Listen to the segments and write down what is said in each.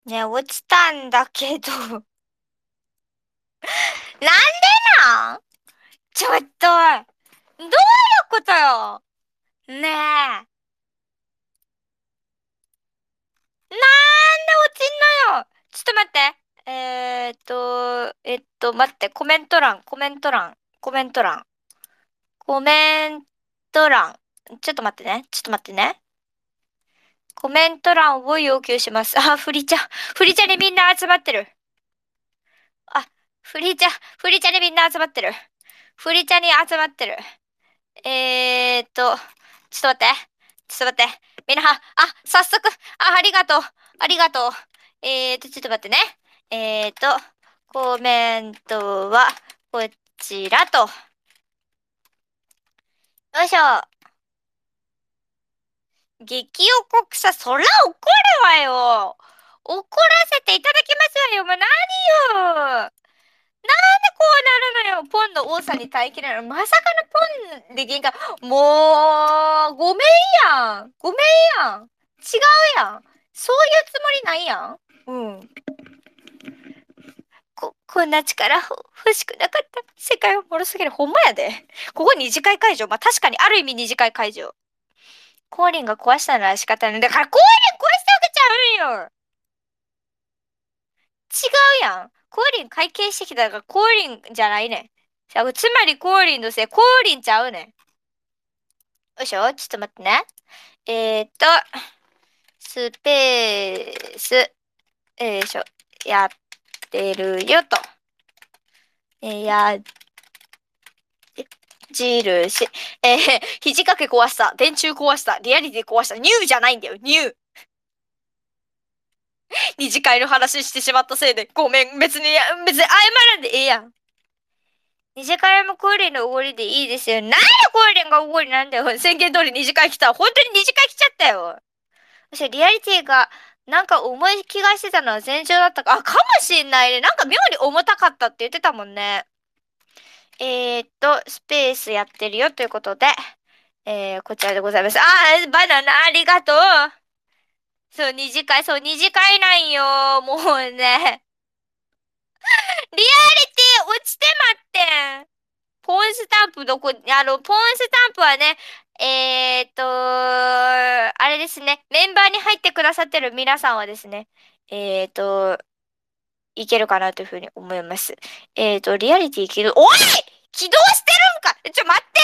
ね、落ちたんだけど。なんでなんちょっと、どういうことよ。ねえ。なんで落ちんのよ。ちょっと待って。待って、コメント欄、コメント欄。ちょっと待ってね。ちょっと待ってね。コメント欄を要求します。あ、フリチャにみんな集まってる。あ、フリチャ、フリチャにみんな集まってる。フリチャに集まってる。えーっと、ちょっと待って。ちょっと待って。みんな、早速、ありがとう。ありがとう。ちょっと待ってね。えーっと、コメントは、こちらと。よいしょ。激おこくさ、そら怒るわよ。怒らせていただきますわよ。もう何よ。なんでこうなるのよ。ポンの多さに耐えきれない。まさかのポンで喧嘩。もう、ごめんやん。ごめんやん。違うやん。そういうつもりないやん。うん。こんな力欲しくなかった。世界は脆すぎる。ほんまやで。ここ二次会会場。まあ、確かにある意味二次会会場。コーリンが壊したなら仕方ない。だからコーリン壊したわけちゃうんよ。違うやん。コーリン会計してきたからコーリンじゃないねん。つまりコーリンのせい、コーリンちゃうねん。よいしょ、ちょっと待ってね。えーっと、スペース、よいしょ、やってるよと。や、印。肘掛け壊した、電柱壊した、リアリティ壊した、ニューじゃないんだよ、ニュー。二次会の話してしまったせいで、ごめん、別に謝らんでええやん。二次会もコーリンのおごりでいいですよ。なんでコーリンがおごりなんだよ。宣言通り二次会来た。本当に二次会来ちゃったよ。私、リアリティが、なんか重い気がしてたのは前兆だったか。かもしんないね。なんか妙に重たかったって言ってたもんね。スペースやってるよということで、こちらでございます。バナナありがとう。そう、二次会なんよ。もうね。リアリティ落ちてまってん。ポンスタンプどこ、ポンスタンプはね、あれですね、メンバーに入ってくださってる皆さんはですね、えーと、いけるかなというふうに思います。リアリティ起動、おい起動してるんか待って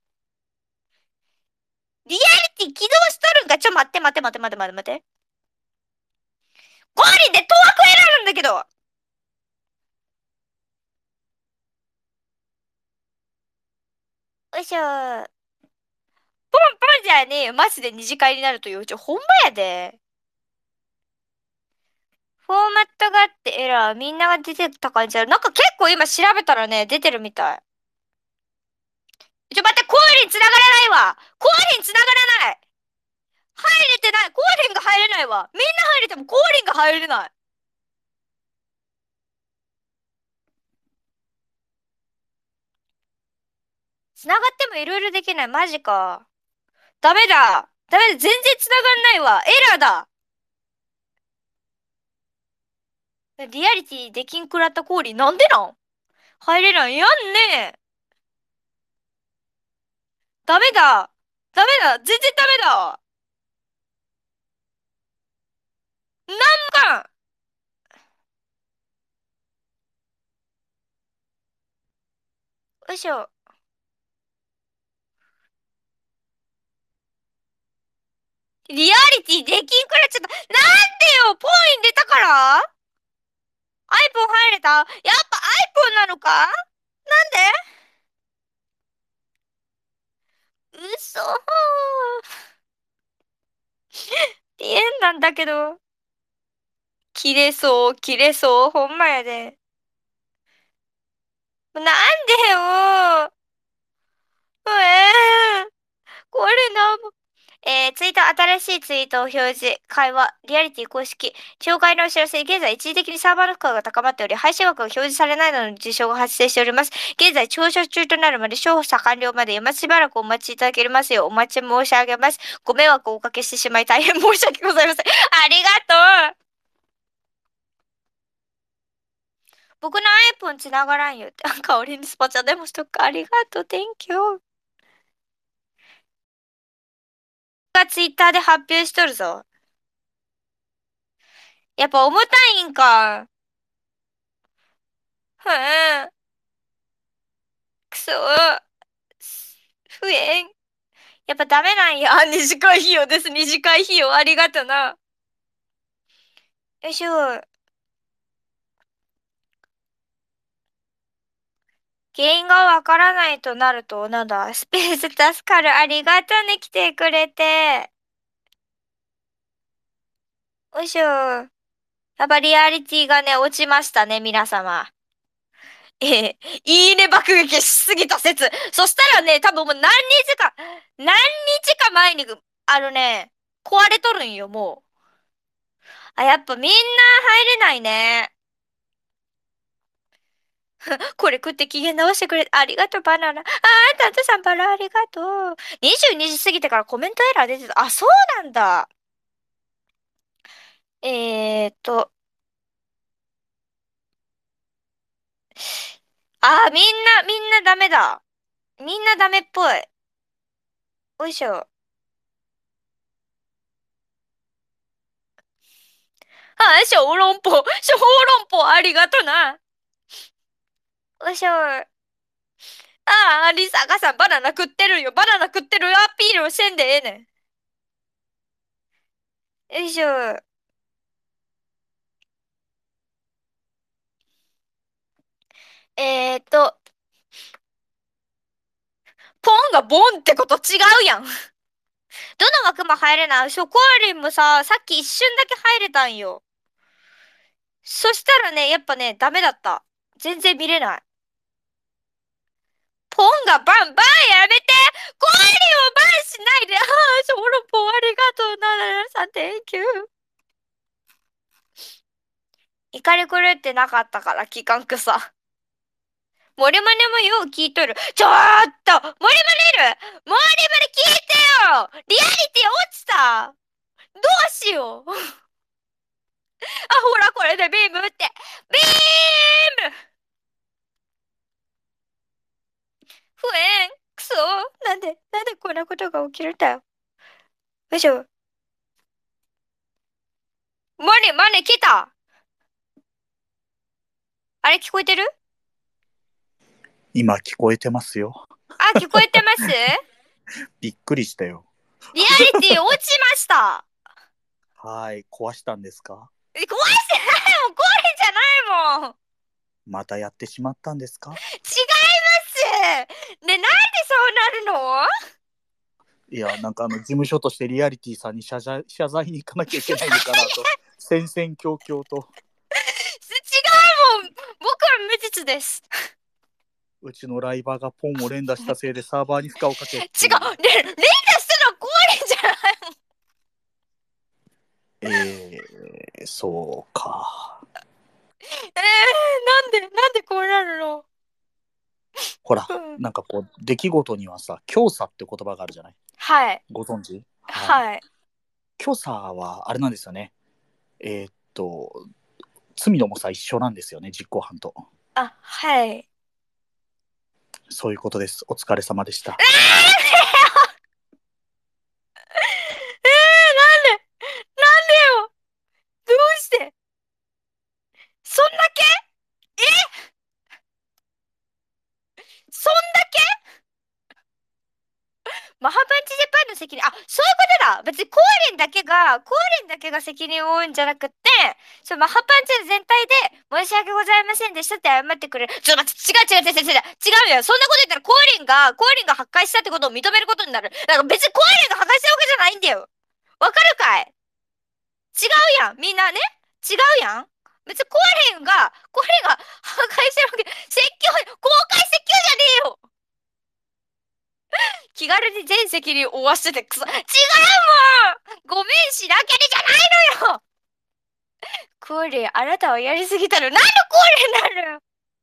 リアリティ起動しとるんか待って。ゴーリで当惑選るんだけどよいしょ。ポンポンじゃねえよ。マジで二次会になるというほんまやで。フォーマットがあってエラー、みんなが出てた感じある。なんか結構今調べたらね、出てるみたい。待って、コーリン繋がらないわ。コーリン繋がらない。入れてない。コーリンが入れないわ。みんな入れてもコーリンが入れない。繋がってもいろいろできない。マジか。ダメだ。全然繋がんないわ。エラーだ。リアリティできんくらったコーリンなんでなん入れないやんね。ダメだ。全然ダメだ。なんかよいしょ。リアリティできんくらっちゃった。なんでよポイン出たから iPhone 入れたやっぱ iPhone なのかなんで嘘鼻炎なんだけど。切れそう。ほんまやで。なんでよこれなツイート、新しいツイートを表示、会話、リアリティ公式、紹介のお知らせ、現在一時的にサーバーの負荷が高まっており、配信枠が表示されないなどの事象が発生しております。現在、聴取中となるまで、調査完了まで、しばらくお待ちいただけますよう、お待ち申し上げます。ご迷惑をおかけしてしまい、大変申し訳ございません。ありがとう僕の iPhone 繋がらんよって。香りにスパチャでもしとくか。ありがとう。Thank you。が Twitter で発表しとるぞ。やっぱ重たいんか。ふん。くそ。不縁。やっぱダメなんや。あ、二次会費用です。二次会費用ありがとな。よいしょ。原因がわからないとなると、なんだ、スペース助かる。ありがとうね、来てくれて。よいしょ。やっぱリアリティがね、落ちましたね、皆様。いいね爆撃しすぎた説。そしたらね、多分もう何日か前に、壊れとるんよ、もう。あ、やっぱみんな入れないね。これ食って機嫌直してくれ、ありがとう、バナナ。タントさん、バラありがとう。22時過ぎてからコメントエラー出てた。あ、そうなんだ。えーっと、みんなダメだ。みんなダメっぽい。よいしょ。小籠包。小籠包ありがとな。よいしょ。リサガさんバナナ食ってるよ。バナナ食ってるよ。アピールをせんでええねん。よいしょ。えーっと、ポンがボンってこと違うやん。どの枠も入れない。ショコアリンもさ、さっき一瞬だけ入れたんよ。そしたらね、やっぱね、ダメだった。全然見れない。ポンがバンバンやめてコアリンをバンしないでショロポンありがとうな、さん、Thank you。怒り狂ってなかったから、期間草。モリマネもよう聞いとる。ちょーっとモリマネるモリマネ聞いてよリアリティ落ちたどうしようほら、これでビームって。ビーム不縁くそなんでこんなことが起きるんだよ。よいしょ。マネ来たあれ聞こえてる今聞こえてますよ。 聞こえてますびっくりしたよ。 リアリティ落ちましたはい、壊したんですか？ 壊してないもん壊れじゃないもんまたやってしまったんですか？ 違いますね、なんでそうなるのいや、なんか事務所としてリアリティさんに謝罪に行かなきゃいけないのかなと、戦々恐々と。 違うもん僕は無実です。 うちのライバーがポンを連打したせいでサーバーに負荷をかけって違う、連打したの壊れんじゃないそうか。 なんでこうなるのほら、 うん。 なんかこう、出来事にはさ、教唆って言葉があるじゃない？ はい。 ご存知？はい。 はい。 教唆はあれなんですよね。罪の重さ一緒なんですよね、実行犯と。 はい。 そういうことです。お疲れ様でした。 なんでよどうしてそんだけそんだけマハパンチジャパンの責任、そういうことだ別にコーレンだけが責任を負うんじゃなくって、マハパンチ全体で申し訳ございませんでしたって謝ってくれる。ちょっと待って、違うよ。そんなこと言ったらコーレンが破壊したってことを認めることになる。だから別にコーレンが破壊したわけじゃないんだよ。わかるかい違うやん。みんなね。違うやん。別にコーレンが破壊してるわけ、公開説教じゃねえよ気軽に全責任負わせて違うもんごめんしなきゃりじゃないのよコーレン、あなたはやりすぎたの。なんでコーレンなのよ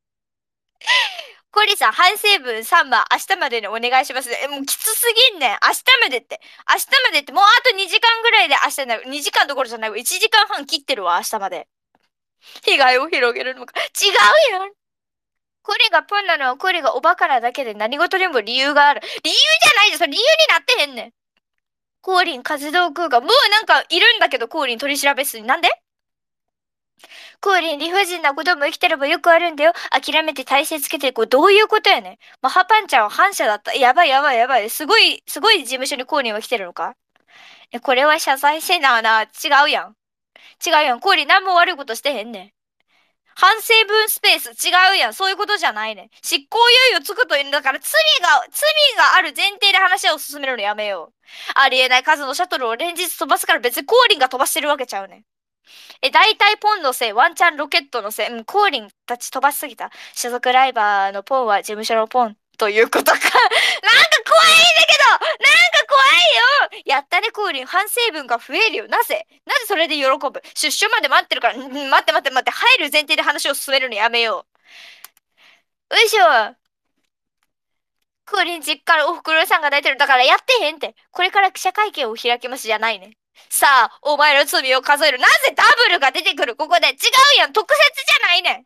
コーレンさん、反省文3番、明日までにお願いします。もうきつすぎんねん。明日までって。明日までって、もうあと2時間ぐらいで明日になる。2時間どころじゃないわ。1時間半切ってるわ、明日まで。 被害を広げるのか。違うやん。コーリンがプンなのはコーリンがおバカなだけで何事にも理由がある。理由じゃないじゃん。それ理由になってへんねん。コーリン活動空間。もうなんかいるんだけど、コーリン取り調べ室に。なんでコーリン理不尽なことも生きてればよくあるんだよ。諦めて体勢つけていこう。どういうことやねん。マハパンちゃんは反社だった。やばいやばいやばい。すごい、すごい事務所にコーリンは来てるのかこれは謝罪せなな。違うやん。違うやん。コーリン何も悪いことしてへんねん。反省文スペース違うやん。そういうことじゃないねん。執行猶予つくというんだから罪がある前提で話を進めるのやめよう。ありえない数のシャトルを連日飛ばすから別にコーリンが飛ばしてるわけちゃうねん。大体ポンのせい、ワンチャンロケットのせい、コーリンたち飛ばしすぎた。所属ライバーのポンは事務所のポンということか。なんか怖いんだけどなんか怖いよやったね、コーリン。反省文が増えるよ。なぜそれで喜ぶ出所まで待ってるから、待って待って待って、入る前提で話を進めるのやめよう。よいしょ。クーリン実家のおふくろさんが泣いてる。だからやってへんって。これから記者会見を開きますじゃないね。さあ、お前の罪を数える。なぜダブルが出てくるここで。違うやん。特設じゃないねん。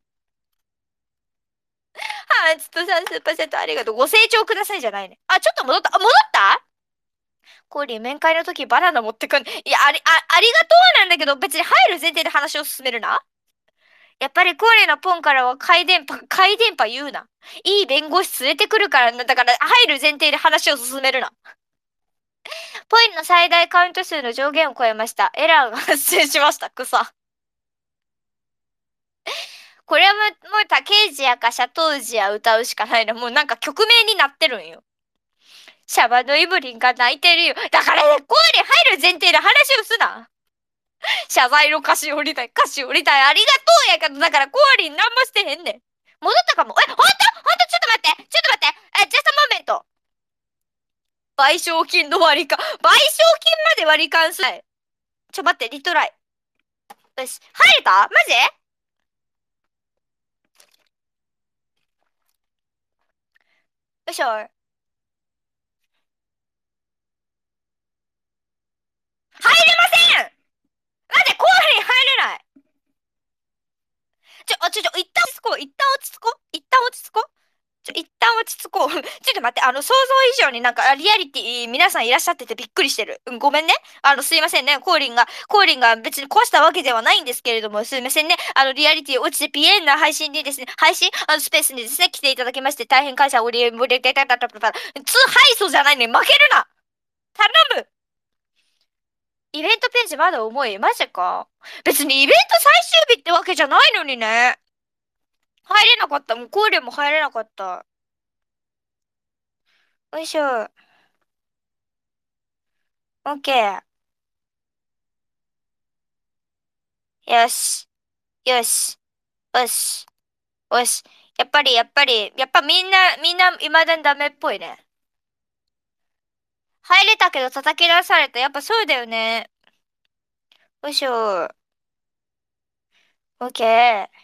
はい、ちょっと30%ありがとう。ご清聴くださいじゃないねん。あ、ちょっと戻った。あ、戻ったコーリン面会の時バナナ持ってくん。いや、ありがとうなんだけど、別に入る前提で話を進めるな。やっぱりコーリンのポンからは回電波言うな。いい弁護士連れてくるからな。だから入る前提で話を進めるな。ポインの最大カウント数の上限を超えました。エラーが発生しました。草。これはもう竹内やかシャトージや歌うしかないな。もうなんか曲名になってるんよ。シャバのイブリンが泣いてるよ。だからね、ここに入る前提で話をすな。謝罪の歌詞をりたい。歌詞をりたい。ありがとうやけど、だからコーリン何もしてへんねん。戻ったかも。ほんとちょっと待って。ちょっと待って。ジャストモーメント。賠償金の割り勘。賠償金まで割り勘すい。待って、リトライ。よし。入れたマジよいしょ。入れませんなんでコーヒー入れない一旦落ち着こう。一旦落ち着こう。一旦落ち着こう。ちょっと待って、想像以上になんか、リアリティ、皆さんいらっしゃっててびっくりしてる。うん、ごめんね。すいませんね。コーリンが別に壊したわけではないんですけれども、すいませんね。リアリティ落ちてピエンな配信にですね、スペースにですね、来ていただきまして、大変感謝おり、盛り上げたたたたた。敗訴じゃないね。負けるな頼むイベントページまだ重いマジか。別にイベント最終日ってわけじゃないのにね。入れなかった。もうコーリンも入れなかった。よいしょ。オッケー。よし。よし。よし。よし。やっぱみんな未だにダメっぽいね。入れたけど叩き出された。やっぱそうだよね。よいしょ。オッケー。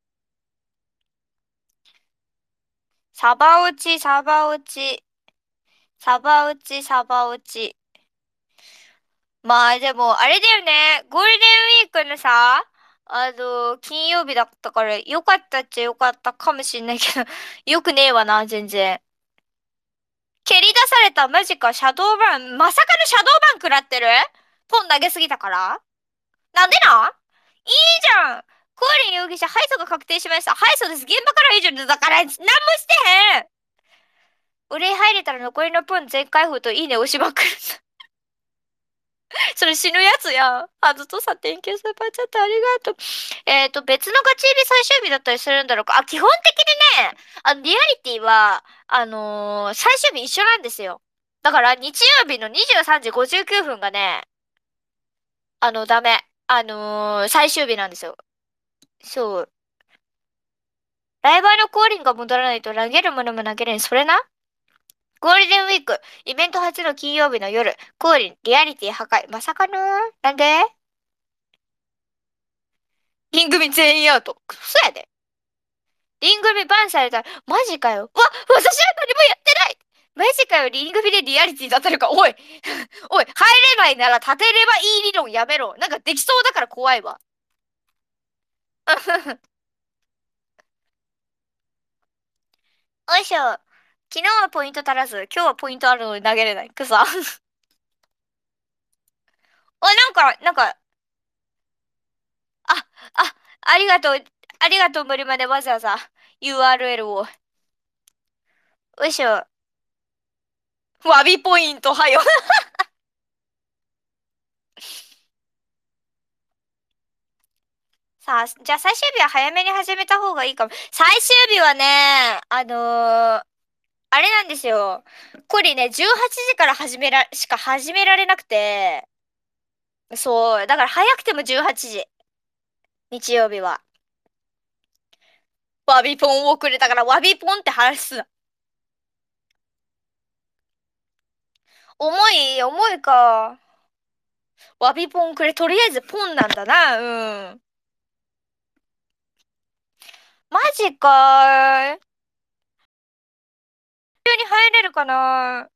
サバ落ち、サバ落ち。サバ落ち、サバ落ち。まあでも、あれだよね。ゴールデンウィークのさ、金曜日だったから、よかったっちゃよかったかもしんないけど、よくねえわな、全然。蹴り出された、マジか、シャドーバン。まさかのシャドーバン食らってるポン投げすぎたからなんでなんいいじゃんコーリン容疑者、敗訴が確定しました。敗訴です。現場からは以上で、だから、何もしてへん俺入れたら残りのポン全開封といいね押しまくる。それ死ぬやつやん。あずとさ、天気スーパーチャットありがとう。別のガチ入り最終日だったりするんだろうか。基本的にね、リアリティは、最終日一緒なんですよ。だから、日曜日の23時59分がね、ダメ。最終日なんですよ。そう。ライバーのコーリンが戻らないと投げるものも投げれん。それなゴールデンウィーク、イベント初の金曜日の夜、コーリン、リアリティ破壊。まさかななんでリン組全員アウト。そやで。リン組バンされたら、マジかよ。私は何もやってないマジかよ、リン組でリアリティだったのか。おい、おい、入れないなら立てればいい理論やめろ。なんかできそうだから怖いわ。 よいしょ。昨日はポイント足らず、今日はポイントあるのに投げれない。草。あ、ありがとう。ありがとう、無理までわざわざ URL を。よいしょ。わびポイント、はよ。さあ、じゃあ最終日は早めに始めた方がいいかも。最終日はね、あれなんですよ。これね、18時からしか始められなくて、そう、だから早くても18時。日曜日は。ワビポン遅れたからワビポンって話すな。重いか。ワビポンくれ、とりあえずポンなんだな、うん。マジかー。急に入れるかな。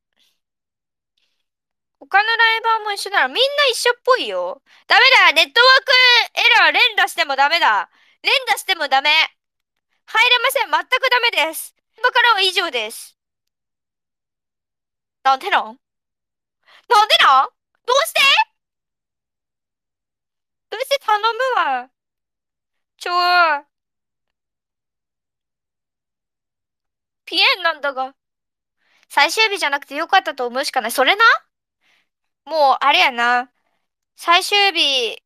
他のライバーも一緒ならみんな一緒っぽいよ。ダメだ、ネットワークエラー連打してもダメだ。連打してもダメ。入れません。全くダメです。現場からは以上です。なんでなんなんでなんどうしてどうして頼むわ。ちょ、ピエンなんだが。最終日じゃなくてよかったと思うしかない。それな。もう、あれやな。最終日、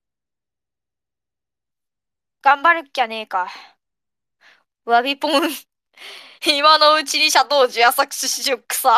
頑張るっきゃねえか。わびぽん。今のうちにシャトージ浅口市場草。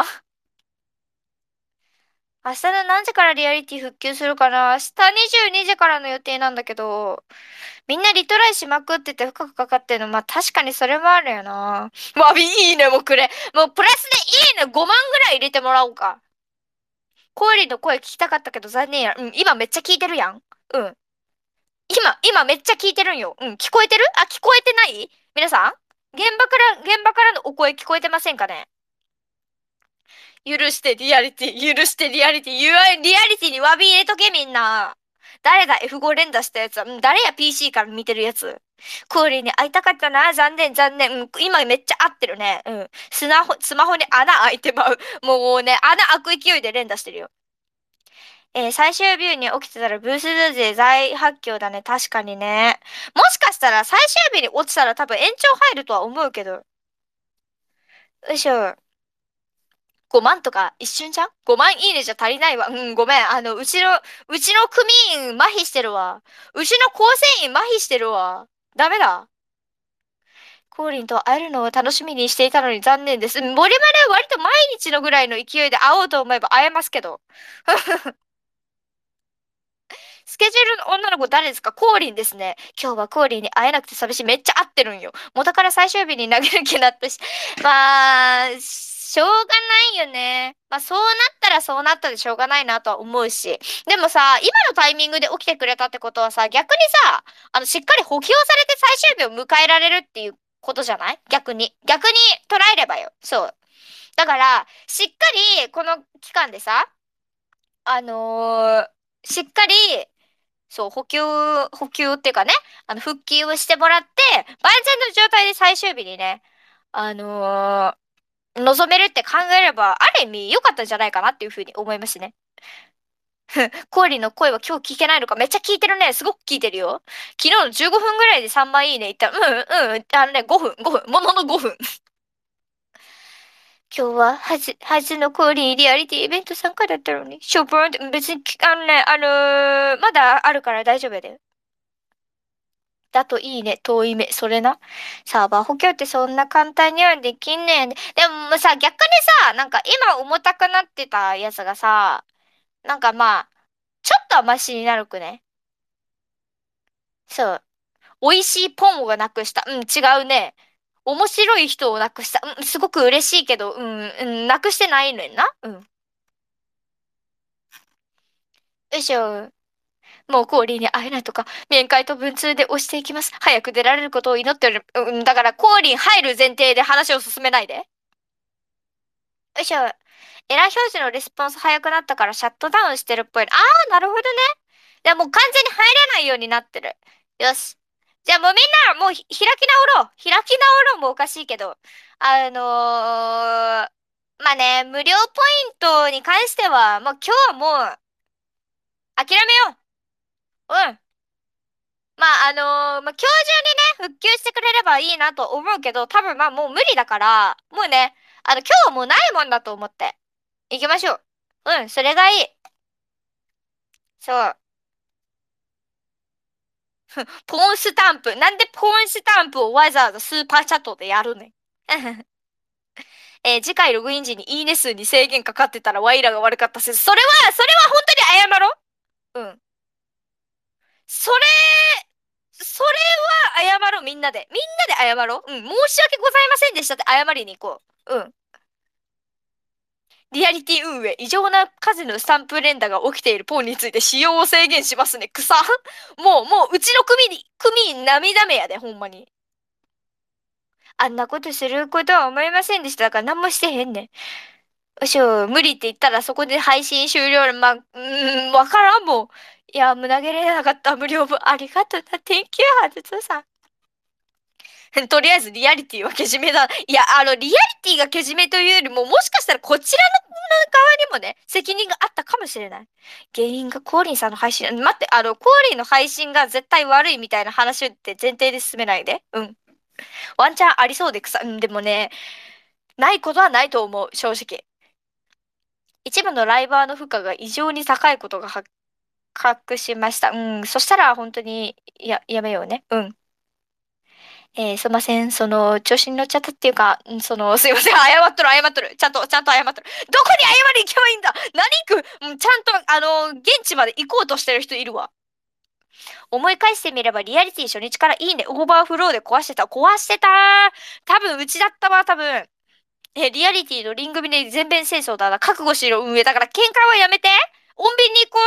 明日の何時からリアリティ復旧するかな。明日22時からの予定なんだけど、みんなリトライしまくってて深くかかってるの。まあ確かにそれもあるよな。わびいいねもくれ。もうプラスでいいね5万ぐらい入れてもらおうか。コーリーの声聞きたかったけど残念や。うん、今めっちゃ聞いてるやん。うん。今めっちゃ聞いてるんよ。うん、聞こえてるあ、聞こえてない皆さん現場からのお声聞こえてませんかね。許してリアリティ、許してリアリティ、リアリティに詫び入れとけみんな。誰だ F5 連打したやつは、うん、誰や PC から見てるやつ。クーリーに会いたかったな。残念、残念。うん、今めっちゃ合ってるね。うん。スマホに穴開いてまう。もうね、穴開く勢いで連打してるよ。最終ビューに起きてたらブース勢大発狂だね。確かにね。もしかしたら最終日に落ちたら多分延長入るとは思うけど。よいしょ。5万とか一瞬じゃん？ 5 万いいねじゃ足りないわ。うん、ごめん。うちの組員麻痺してるわ。うちの構成員麻痺してるわ。ダメだ。コーリンと会えるのを楽しみにしていたのに残念です。森まで割と毎日のぐらいの勢いで会おうと思えば会えますけど。スケジュールの女の子誰ですか？コーリンですね。今日はコーリンに会えなくて寂しい。めっちゃ会ってるんよ。元から最終日に投げる気になったし。まあ、しょうがないよね。まあそうなったらそうなったでしょうがないなとは思うし。でもさ、今のタイミングで起きてくれたってことはさ、逆にさ、しっかり補給をされて最終日を迎えられるっていうことじゃない？逆に。逆に捉えればよ。そう。だから、しっかりこの期間でさ、あのーしっかりそう、補給っていうかね、復帰をしてもらって、万全の状態で最終日にね、あの臨めるって考えれば、ある意味良かったんじゃないかなっていうふうに思いますね。コーリーの声は今日聞けないのか？めっちゃ聞いてるね。すごく聞いてるよ。昨日の15分ぐらいで3万いいね言ったら、5分、ものの5分。今日は初のコーリーリアリティイベント参加だったのに、ショープロンって別に、まだあるから大丈夫だよ。だといいね。遠い目。それな。サーバー補強ってそんな簡単にはできんねん。でもさ、逆にさ、なんか今重たくなってたやつがさ、なんかまあ、ちょっとはマシになるくね。そう。美味しいポンをなくした。うん、違うね。面白い人をなくした。うん、すごく嬉しいけど、なくしてないねんな。うん。よいしょ。もうコーリーに会えないとか、面会と文通で押していきます。早く出られることを祈っておる。うん、だからコーリー入る前提で話を進めないで。よいしょ。エラー表示のレスポンス早くなったからシャットダウンしてるっぽい。ああ、なるほどね。でもう完全に入れないようになってる。よし。 じゃあもうみんな、もう開き直ろう。開き直ろうもおかしいけど。まあね、無料ポイントに関しては、もう今日はもう諦めよう。うん。まあまあ今日中にね、復旧してくれればいいなと思うけど、多分まあもう無理だから、もうね、今日はもうないもんだと思って。行きましょう。うん、それがいい。そう。ポーンスタンプ。なんでポーンスタンプをわざわざスーパーチャットでやるねん。次回ログイン時にいいね数に制限かかってたらワイらが悪かった説。それは本当に謝ろう。うん。それ、それは謝ろう、みんなで。みんなで謝ろう。うん。申し訳ございませんでしたって謝りに行こう。うん。リアリティ運営、異常な数のスタンプ連打が起きているポンについて使用を制限しますね。草。もう、うちの組涙目やで、ほんまに。あんなことすることは思いませんでした。だから何もしてへんねん。無理って言ったらそこで配信終了。まあ、わからんもん。いや、投げれなかった。無料分。ありがとうな。Thank you, ハズトさん。とりあえずリアリティはけじめだ。いや、リアリティがけじめというよりも、もしかしたらこちらの側にもね、責任があったかもしれない。原因がコーリンさんの配信。待って、コーリンの配信が絶対悪いみたいな話って前提で進めないで。うん。ワンチャンありそうで草。うん、でもね、ないことはないと思う、正直。一部のライバーの負荷が異常に高いことが発覚しました。うん。そしたら本当に、やめようね。うん。すいません。調子に乗っちゃったっていうか、すいません。謝っとる。ちゃんと謝っとる。どこに謝り行けばいいんだ。何行く、ちゃんと、現地まで行こうとしてる人いるわ。思い返してみれば、リアリティ初日からいいね、オーバーフローで壊してた。多分、うちだったわ、多分。リアリティのリングビネ全面清掃だな。覚悟しろ、運営。だから、喧嘩はやめて。穏便に行こ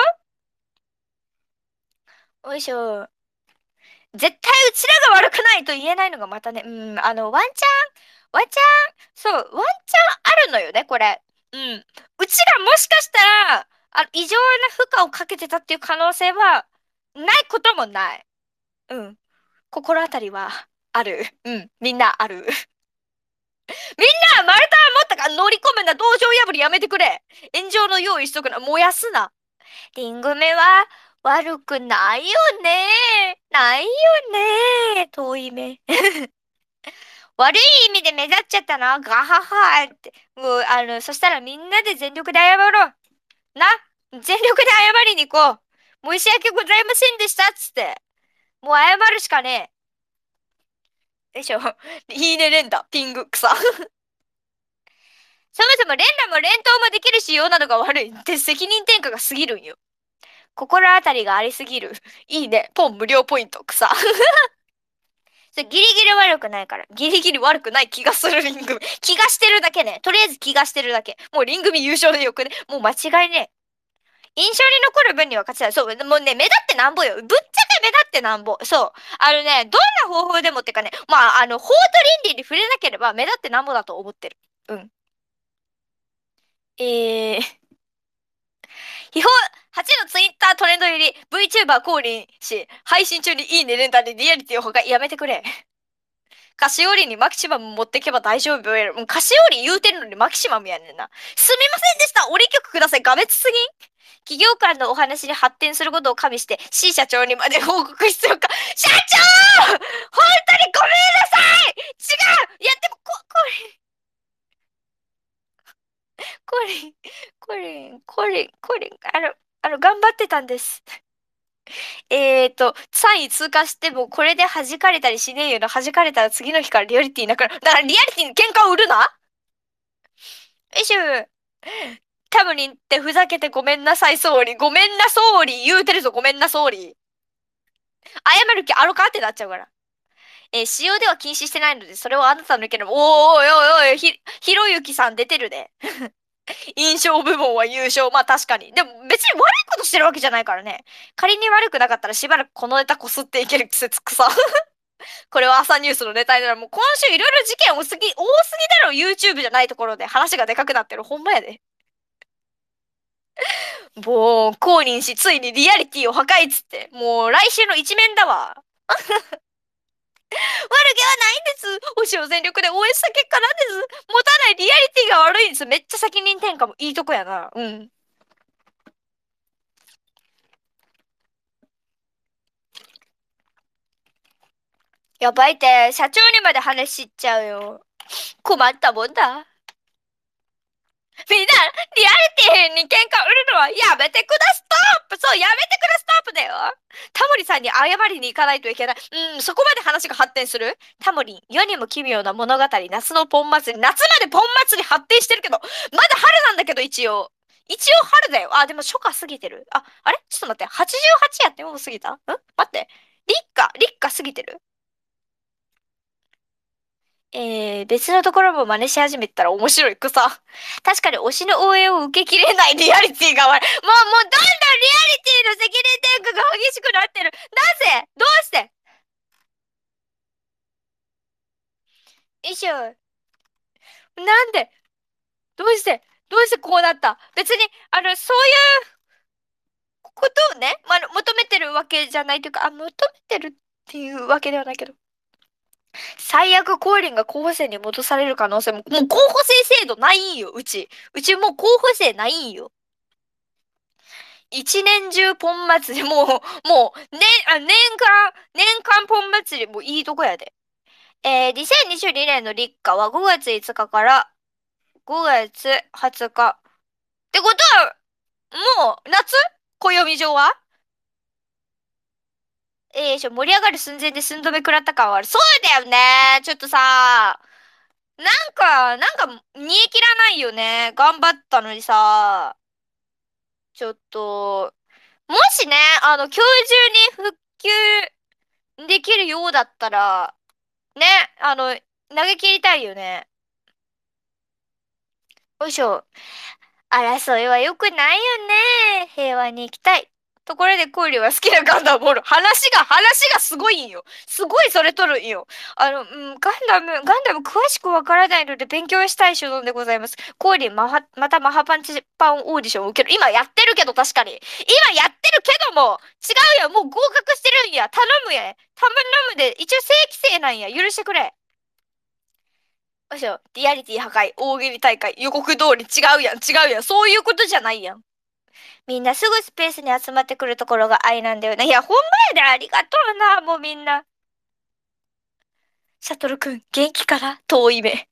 う。よいしょ。絶対うちらが悪くないと言えないのがまたね、うん、ワンチャン、そう、ワンチャンあるのよね、これ。うん。うちらもしかしたら、異常な負荷をかけてたっていう可能性は、ないこともない。うん。心当たりは、ある。うん。みんなある。みんな、丸太持ったか乗り込むな、道場破りやめてくれ。炎上の用意しとくな、燃やすな。リング目は悪くないよね。ないよね。遠い目。悪い意味で目立っちゃったな。ガハハって。もう、そしたらみんなで全力で謝ろう。な。全力で謝りに行こう。申し訳ございませんでした。つって。もう謝るしかねえ。よいしょ。いいね連打。ピング草。そもそも連打も連投もできる仕様なのが悪い。って責任転嫁が過ぎるんよ。心当たりがありすぎる。いいね。ポン無料ポイント。草。それギリギリ悪くないから。ギリギリ悪くない気がするリングミ。気がしてるだけね。とりあえず気がしてるだけ。もうリングミ優勝でよくね。もう間違いねえ。印象に残る分には勝ちだ。そう。もうね、目立ってなんぼよ。ぶっちゃけ目立ってなんぼ。そう。どんな方法でもってかね、まあ、法と倫理に触れなければ目立ってなんぼだと思ってる。うん。秘宝8のツイッタートレンド入り VTuber 降臨し、配信中にいいね連打でリアリティを他やめてくれ。菓子折りにマキシマム持ってけば大丈夫よ。もう菓子折り言うてるのにマキシマムやねんな。すみませんでした。折り曲ください。がめつすぎん。企業間のお話に発展することを加味して C 社長にまで報告必要か。社長本当にごめんなさい。違う。いや、でも、コリン、頑張ってたんです。3位通過してもこれで弾かれたりしねえよな。弾かれたら次の日からリアリティなくなる。だからリアリティに喧嘩を売るな。よいしょ。タムリンってふざけてごめんなさい、総理。ごめんな、総理。言うてるぞ、ごめんな、総理。謝る気あるかってなっちゃうから。使用では禁止してないので、それをあなたの意見でも、おーいおいおい、ひろゆきさん出てるで。印象部門は優勝。まあ確かに。でも別に悪いことしてるわけじゃないからね。仮に悪くなかったらしばらくこのネタこすっていける季節草。これは朝ニュースのネタになる。もう今週いろいろ事件多すぎだろ。YouTube じゃないところで話がでかくなってる。ほんまやで。もう、公認し、ついにリアリティを破壊っつって。もう来週の一面だわ。 悪気はないんです。推しを全力で応援した結果なんです。持たないリアリティが悪いんです。めっちゃ責任転嫁もいいとこやな。うん。やばいって、社長にまで話しちゃうよ。困ったもんだ。みんな、リアリティに喧嘩売るのはやめてくだストップ。そう、やめてくだストップだよ。タモリさんに謝りに行かないといけない。そこまで話が発展する。タモリ、世にも奇妙な物語、夏のポン祭り。夏までポン祭り発展してるけど、まだ春なんだけど、一応。一応春だよ。あ、でも初夏過ぎてる。あ、あれちょっと待って。88やってもう過ぎた待って。立夏過ぎてる。別のところも真似し始めたら面白い草。確かに推しの応援を受けきれないリアリティが悪い。もうどんどんリアリティの責任転嫁が激しくなってる。なぜどうして？よいしょ。なんで？どうしてこうなった？別に、そういうことをね、求めてるわけじゃないというか、求めてるっていうわけではないけど。最悪、コーリンが候補生に戻される可能性も、もう候補生制度ないんよ、うち。うちもう候補生ないんよ。一年中ポン祭り、年間ポン祭りもいいとこやで。2022年の立夏は5月5日から5月20日。ってことは、もう、夏暦上は盛り上がる寸前で寸止め食らった感はある。そうだよね。ちょっとさ、なんか、煮え切らないよね。頑張ったのにさ、ちょっと、もしね、今日中に復旧できるようだったら、ね、投げ切りたいよね。よいしょ。争いは良くないよね。平和に行きたい。ところで、コーリーは好きなガンダムおる。話がすごいんよ。すごいそれとるんよ。ガンダム詳しくわからないので勉強したい所存でございます。コーリー、またマハパンチパンオーディションを受ける。今やってるけど、確かに。今やってるけども、違うよ。もう合格してるんや。頼むや。頼むで、一応正規生なんや。許してくれ。よいしょ。リアリティ破壊、大喜利大会、予告通り違うやん。そういうことじゃないやん。みんなすぐスペースに集まってくるところが愛なんだよね。いや、ほんまやでありがとうな、もうみんな。シャトルくん、元気かな遠い目。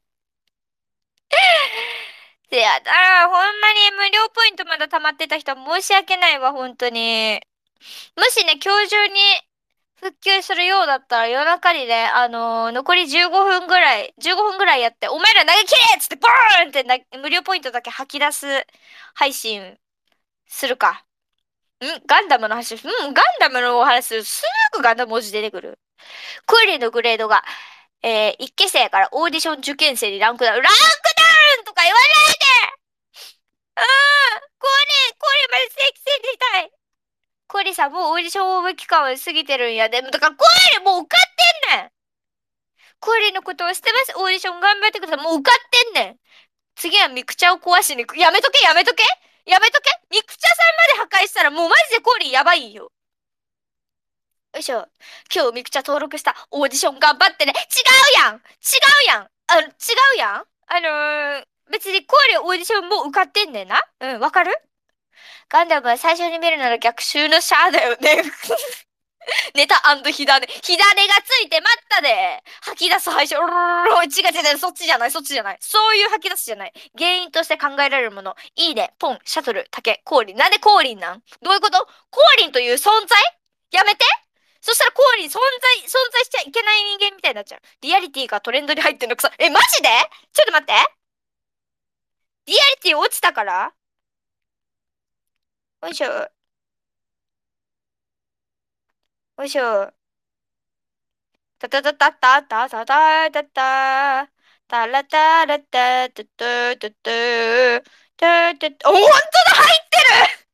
せやだ、ほんまに無料ポイントまだ溜まってた人申し訳ないわ、本当に。もしね、今日中に復旧するようだったら夜中にね、残り15分ぐらい、15分ぐらいやって、お前ら投げ切れっつってボーンって無料ポイントだけ吐き出す配信するか。ガンダムの話、ガンダムのお話する。すぐガンダム文字出てくる。クーリーのグレードが、1期生からオーディション受験生にランクダウン。ランクダウンとか言わないで。コーリーまで正規生でいたい。コーリーさんもうオーディション応募期間は過ぎてるんやで。だからコーリーもう受かってんねん。コーリーのことをしてます。オーディション頑張ってください。もう受かってんねん。次はミクチャを壊しに行く。やめとけ。ミクチャさんまで破壊したらもうマジでコーリーやばいよ。よいしょ。今日ミクチャ登録したオーディション頑張ってね。違うやん。別にコーリーオーディションもう受かってんねんな。わかる？ガンダムは最初に見るなら逆襲のシャアだよね。ネタ火種。火種がついてまったで。吐き出す配信。違う、そっちじゃない。そういう吐き出すじゃない。原因として考えられるもの。いいね、ポン、シャトル、竹、コーリン。なんでコーリンなん？どういうこと？コーリンという存在やめて。そしたらコーリン存在しちゃいけない人間みたいになっちゃう。リアリティがトレンドに入ってんのくさ。マジで？ちょっと待って。リアリティ落ちたから。よいしょ。よいしょ。タタタタタタタタタタタラタラタタタタタタタタ。お、ほんとだ、入ってる。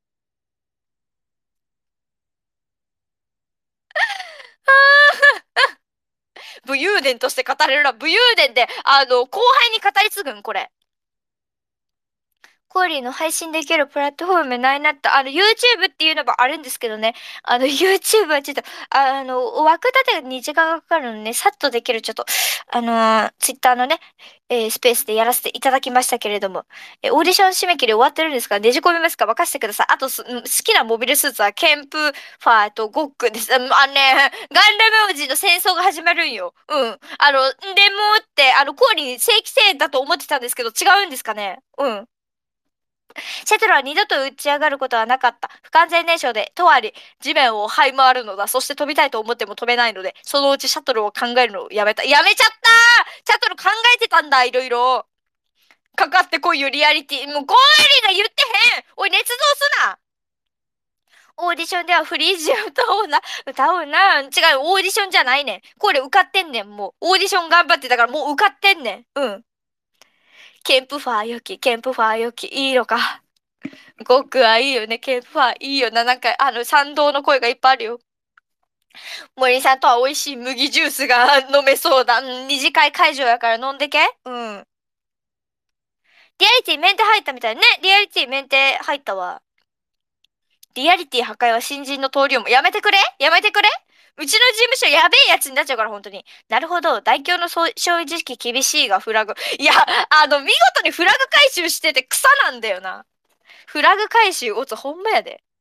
武勇伝として語れるな。武勇伝で、後輩に語り継ぐん、これ。 コーリーの配信できるプラットフォームないなった。YouTube っていうのもあるんですけどね。YouTube はちょっと、枠立てに時間がかかるのでね、さっとできる、ちょっと、Twitter のね、スペースでやらせていただきましたけれども、オーディション締め切り終わってるんですか？ねじ込みますか？任せてください。あと好きなモビルスーツはケンプファーとゴックです。ガンダム王子の戦争が始まるんよ。うん。でもって、コーリー正規生だと思ってたんですけど、違うんですかね？うん。シャトルは二度と打ち上がることはなかった。不完全燃焼で、とあり、地面を這い回るのだ。そして飛びたいと思っても飛べないので、そのうちシャトルを考えるのをやめた。やめちゃったー。シャトル考えてたんだ、いろいろ。かかってこいよ、リアリティ。もう、ゴーリーが言ってへん。おい、捏造すな。オーディションではフリージア歌おうな。歌おうな。違う、オーディションじゃないねん。これ受かってんねん、もう。オーディション頑張ってたからもう受かってんねん。うん。ケンプファー良き、ケンプファー良き。いいのか。ゴクはいいよね。ケンプファーいいよな。なんか、賛同の声がいっぱいあるよ。森さんとは美味しい麦ジュースが飲めそうだ。二次会会場やから飲んでけ。うん。リアリティメンテ入ったみたいね。リアリティメンテ入ったわ。リアリティ破壊は新人の登竜門。やめてくれやめてくれ。うちの事務所やべえやつになっちゃうから、本当に。なるほど。大凶の正直厳しいがフラグ。いや、見事にフラグ回収してて草なんだよな。フラグ回収打つほんまやで。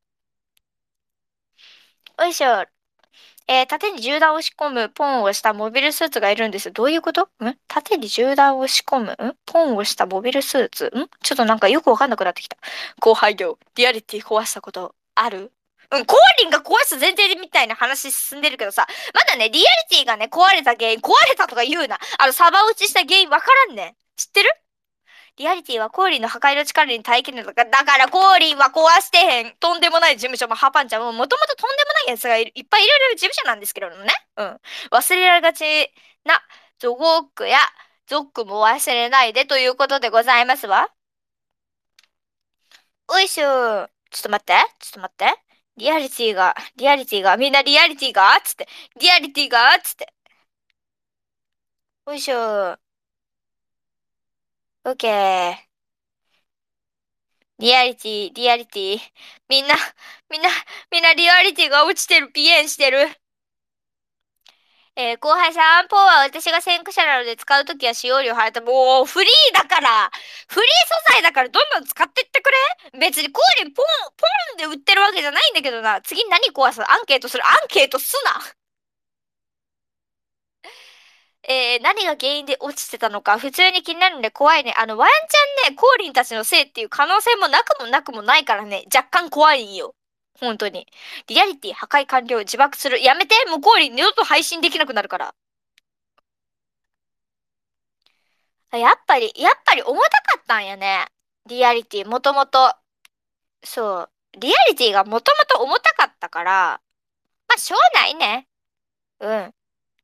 よいしょ。縦に銃弾を仕込むポンをしたモビルスーツがいるんです。どういうこと？縦に銃弾を仕込むポンをしたモビルスーツちょっとなんかよくわかんなくなってきた。後輩業、リアリティ壊したことある？コーリンが壊す前提みたいな話進んでるけどさ、まだね、リアリティがね、壊れた原因、壊れたとか言うな。サバ打ちした原因わからんねん。知ってる？リアリティはコーリンの破壊の力に耐えきれるのか。だからコーリンは壊してへん。とんでもない事務所もハパンちゃんももともととんでもないやつがいっぱいいろいろ事務所なんですけどもね。うん。忘れられがちなゾゴークやゾックも忘れないでということでございますわ。おいしょ。ちょっと待って。ちょっと待って。みんなリアリティがつって。リアリティがつって。おいしょ。オッケー。リアリティ。みんな、みんな、みんなリアリティが落ちてる、ピエンしてる。後輩さん、ポーは私が先駆者なので使うときは使用料払って、もうフリーだからフリー素材だからどんどん使ってってくれ。別にコーリンポンで売ってるわけじゃないんだけどな。次何壊す？アンケートする？アンケートすな。何が原因で落ちてたのか、普通に気になるんで怖いね。ワンチャンね、コーリンたちのせいっていう可能性もなくもないからね、若干怖いんよ。本当に。リアリティ破壊完了、自爆する。やめて、もうコーリン二度と配信できなくなるから。やっぱり重たかったんやね。リアリティ、もともと。そう。リアリティがもともと重たかったから、まあ、しょうないね。うん。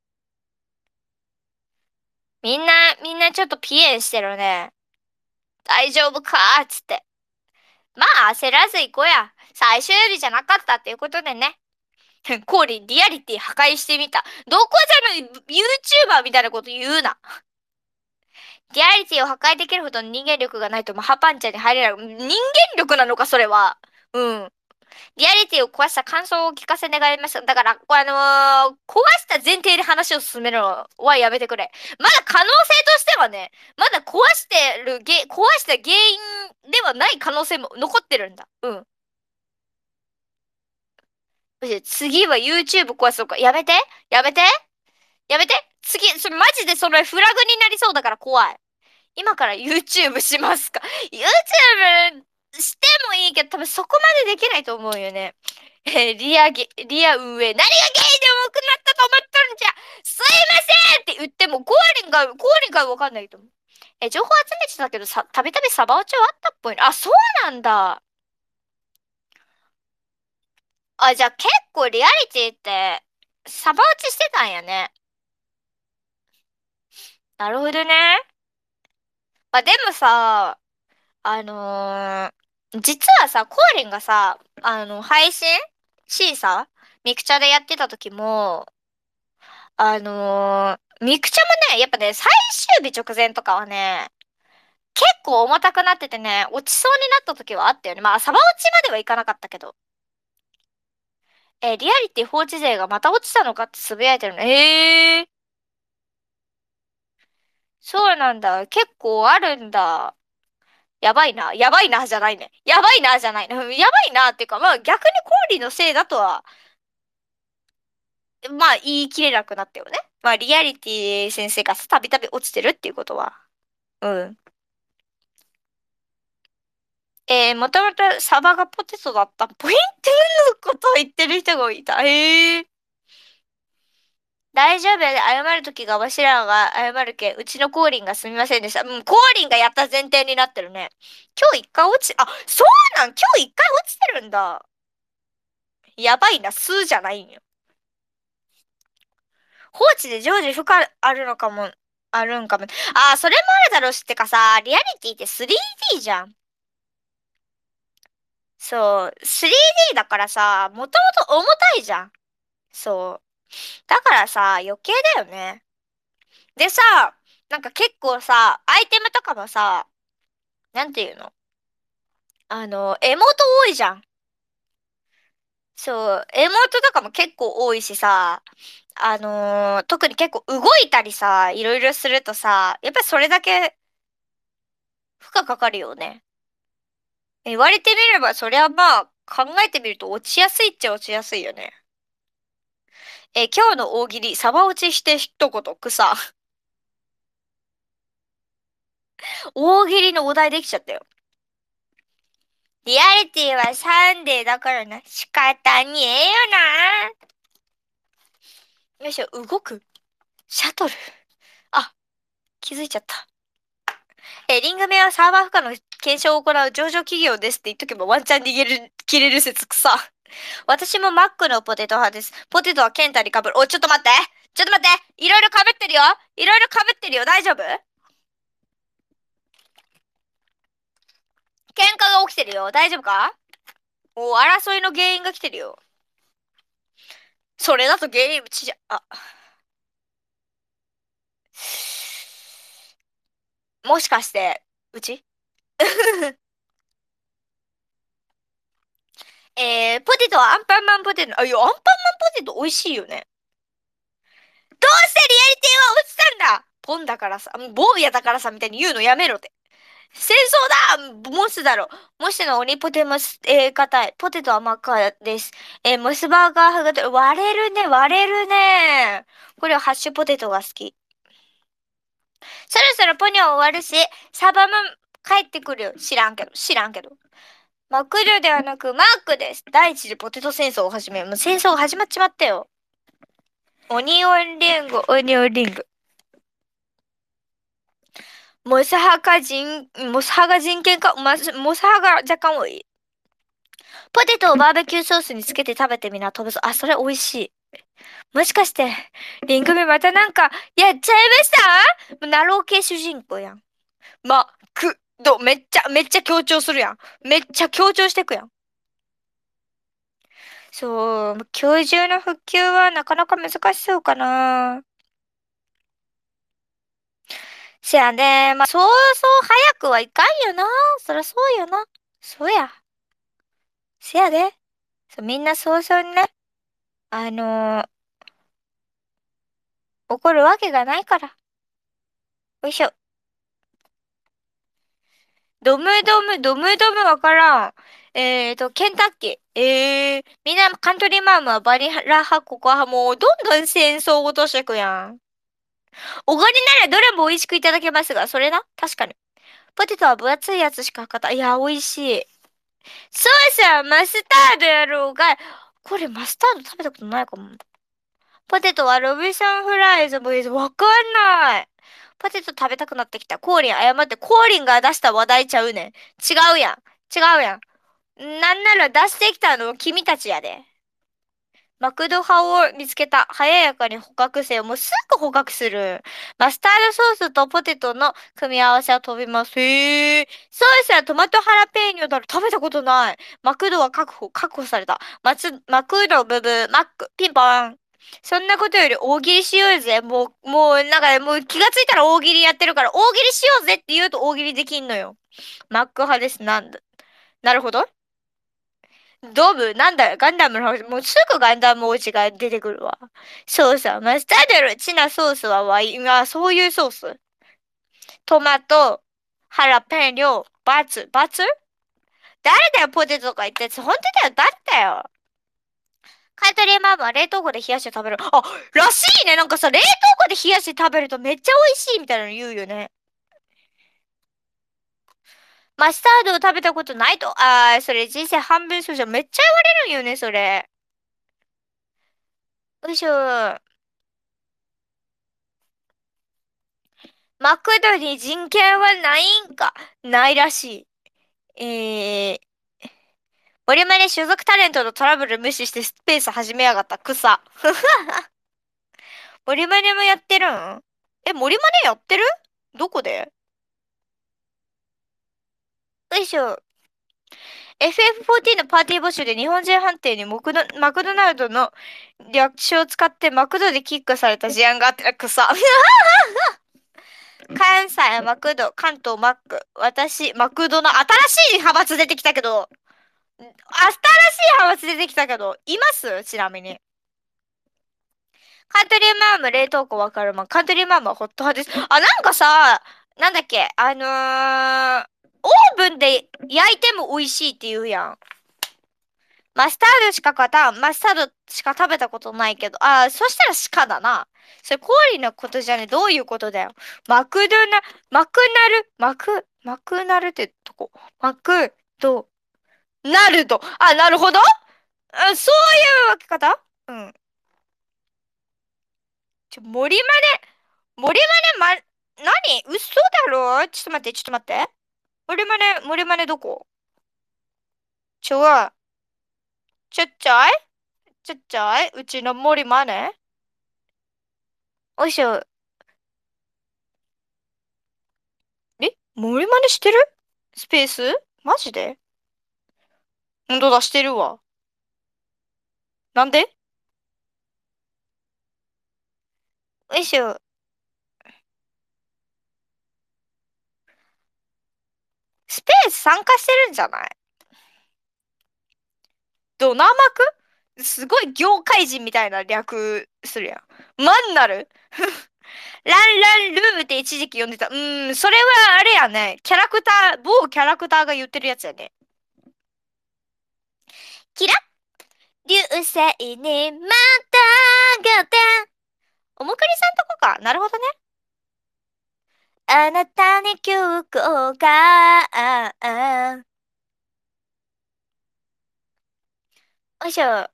みんなちょっとピエンしてるね。大丈夫かーっつって。まあ、焦らず行こうや。最終日じゃなかったっていうことでね。コーリン、リアリティ破壊してみた。どこじゃの YouTuber みたいなこと言うな。リアリティを破壊できるほどの人間力がないとマハパンチャに入れない。人間力なのか、それは。うん。リアリティを壊した感想を聞かせ願います。だから、これ壊した前提で話を進めるのはやめてくれ。まだ可能性としてはね、まだ壊した原因ではない可能性も残ってるんだ。うん。次は YouTube 壊すのか。やめてやめてやめて次、それマジでそれフラグになりそうだから怖い。今から YouTube しますか？ YouTube してもいいけど、多分そこまでできないと思うよね。リア運営、何が原因で重くなったと思っとるんじゃ。すいませんって言っても、コーリンがわかんないと思う。情報集めてたけどたびたびサバ落ちはあったっぽいな。あ、そうなんだ。あ、じゃあ結構リアリティって、サバ落ちしてたんやね。なるほどね。まあでもさ、あの実はさ、コーリンがさ、配信シーサミクチャでやってた時も、ミクチャもね、やっぱね、最終日直前とかはね、 結構重たくなっててね、落ちそうになった時はあったよね。まあ、サバ落ちまではいかなかったけど。リアリティ放置勢がまた落ちたのかってつぶやいてるの。そうなんだ。結構あるんだ。やばいな。やばいな、じゃないね。やばいな、じゃないね。やばいな、っていうか、まあ逆に氷のせいだとは、まあ言い切れなくなったよね。まあリアリティ先生がたびたび落ちてるっていうことは。うん。もともとサバがポテトだったポイントのことを言ってる人がいた。大丈夫やで、謝るときがわしらが謝るけ、うちのコーリンがすみませんでした。うん、コーリンがやった前提になってるね。今日一回落ち、あ、そうなん、今日一回落ちてるんだ。やばいな、数じゃないんよ。放置で常時負荷あるのかも、あるんかも。ああ、それもあるだろうし、ってかさ、リアリティって 3D じゃん。そう、3D だからさ、もともと重たいじゃん。そう。だからさ、余計だよね。でさ、なんか結構さ、アイテムとかもさ、なんていうの、エモート多いじゃん。そう、エモートとかも結構多いしさ、特に結構動いたりさ、いろいろするとさ、やっぱりそれだけ負荷かかるよね。言われてみれば、そりゃまあ、考えてみると落ちやすいっちゃ落ちやすいよね。今日の大喜利、サバ落ちして一言、草。大喜利のお題できちゃったよ。リアリティはサンデーだからな。仕方にええよな。よいしょ、動くシャトル。あ、気づいちゃった。リングメはサーバー負荷の検証を行う上場企業ですって言っとけばワンチャン逃げる、切れる説草。私もマックのポテト派です。ポテトはケンタに被る。おい、ちょっと待って。ちょっと待って。いろいろ被ってるよ。いろいろ被ってるよ。大丈夫？喧嘩が起きてるよ。大丈夫か？お、争いの原因が来てるよ。それだと原因、ちじゃ、あ、もしかして、うちポテトはアンパンマンポテト、あ、いや、アンパンマンポテト美味しいよね。どうしてリアリティは落ちたんだ？ポンだからさ、坊やだからさ、みたいに言うのやめろって。戦争だモスだろ。モスの鬼ポテモス、硬い。ポテトは真っ赤です。モスバーガー派が、割れるね、割れるね。これはハッシュポテトが好き。そろそろポニョ終わるし、サバも帰ってくるよ。知らんけど、知らんけど。マクドではなくマークです。第一次ポテト戦争を始め、もう戦争が始まっちまったよ。オニオンリング、オニオンリング。モス派が人権か、モス派が若干多い。ポテトをバーベキューソースにつけて食べてみな、飛ぶぞ。あ、それ美味しい。もしかして、リンクメまたなんか、やっちゃいましたナロー系主人公やん。めっちゃ強調するやん。めっちゃ強調してくやん。そう、今日中の復旧はなかなか難しそうかな。せやね、まあ、そうそう早くはいかんよな。そらそうよな。そうや。せやで。そう、みんな早々にね、あのー怒るわけがないから。よいしょ。ドムドムわからん。ケンタッキー。みんなカントリーマームはバリラ派、ココア派、もうどんどん戦争を落としてくやん。おごりならどれも美味しくいただけますが、それな。確かに。ポテトは分厚いやつしか買った。いや、美味しい。ソースはマスタードやろうが、これマスタード食べたことないかも。ポテトはロビソンフライズもいいぞ。わかんない。ポテト食べたくなってきた。コーリン謝って、コーリンが出した話題ちゃうねん。違うやん。違うやん。なんなら出してきたの君たちやで。マクド派を見つけた。早やかに捕獲せよ。もうすぐ捕獲する。マスタードソースとポテトの組み合わせは飛びます。へえ。ソースはトマトハラペーニョだろ。食べたことない。マクドは確保された。マクドブブ、マック、ピンポン。 そんなことより大喜利しようぜ。なんかもう気がついたら大喜利やってるから、大喜利しようぜって言うと大喜利できんのよ。マック派です。なんだ。なるほど。ドブ、なんだ、ガンダムの話、もうすぐガンダム王子が出てくるわ。そうさ、マスタードのチナソースはワインが、そういうソース。トマト、ハラペーニョ、バツ誰だよ、ポテトとか言って。本当だよ、誰だよ。カントリーマームは冷凍庫で冷やして食べる。あ、らしいね。なんかさ、冷凍庫で冷やして食べるとめっちゃ美味しいみたいなの言うよね。マスタードを食べたことないと。それ人生半分そうじゃん。めっちゃ言われるんよね、それ。よいしょ。マクドに人権はないんか。ないらしい。森マネ所属タレントのトラブル無視してスペース始めやがった草。森マネもやってるん？森マネやってる？どこで？よいしょ。FF14 のパーティー募集で日本人判定にマクドナルドの略称を使ってマクドでキックされた事案があって草。関西マクド、関東マック。私、マクドの新しい派閥出てきたけど、新しい派閥出てきたけど、いますちなみに。カントリーマーム冷凍庫わかる？カントリーマームはホット派です。あ、なんかさ、なんだっけ、オーブンで焼いても美味しいって言うやん。マスタードしか食べたことないけど、そしたら鹿だな。それ氷のことじゃね、どういうことだよ。マクドナ、マクナル、マクナルってとこ。マクドナルド。あ、なるほど。そういう分け方。うん。森まで、森まで何嘘だろ？ちょっと待って、ちょっと待って。森までどこ？ちょわ、ちょっちゃいちょっちゃいうちの森までおいしょ。森までしてる？スペースマジで？ほんとだ、してるわ。なんで？よいしょ。スペース参加してるんじゃない？ドナマクすごい業界人みたいな略するやん。マンナルランランルームって一時期呼んでた。それはあれやね。某キャラクターが言ってるやつやね。キラ流星にまたがって。おもくりさんとこか。なるほどね。あなたに休校が、よいしょ。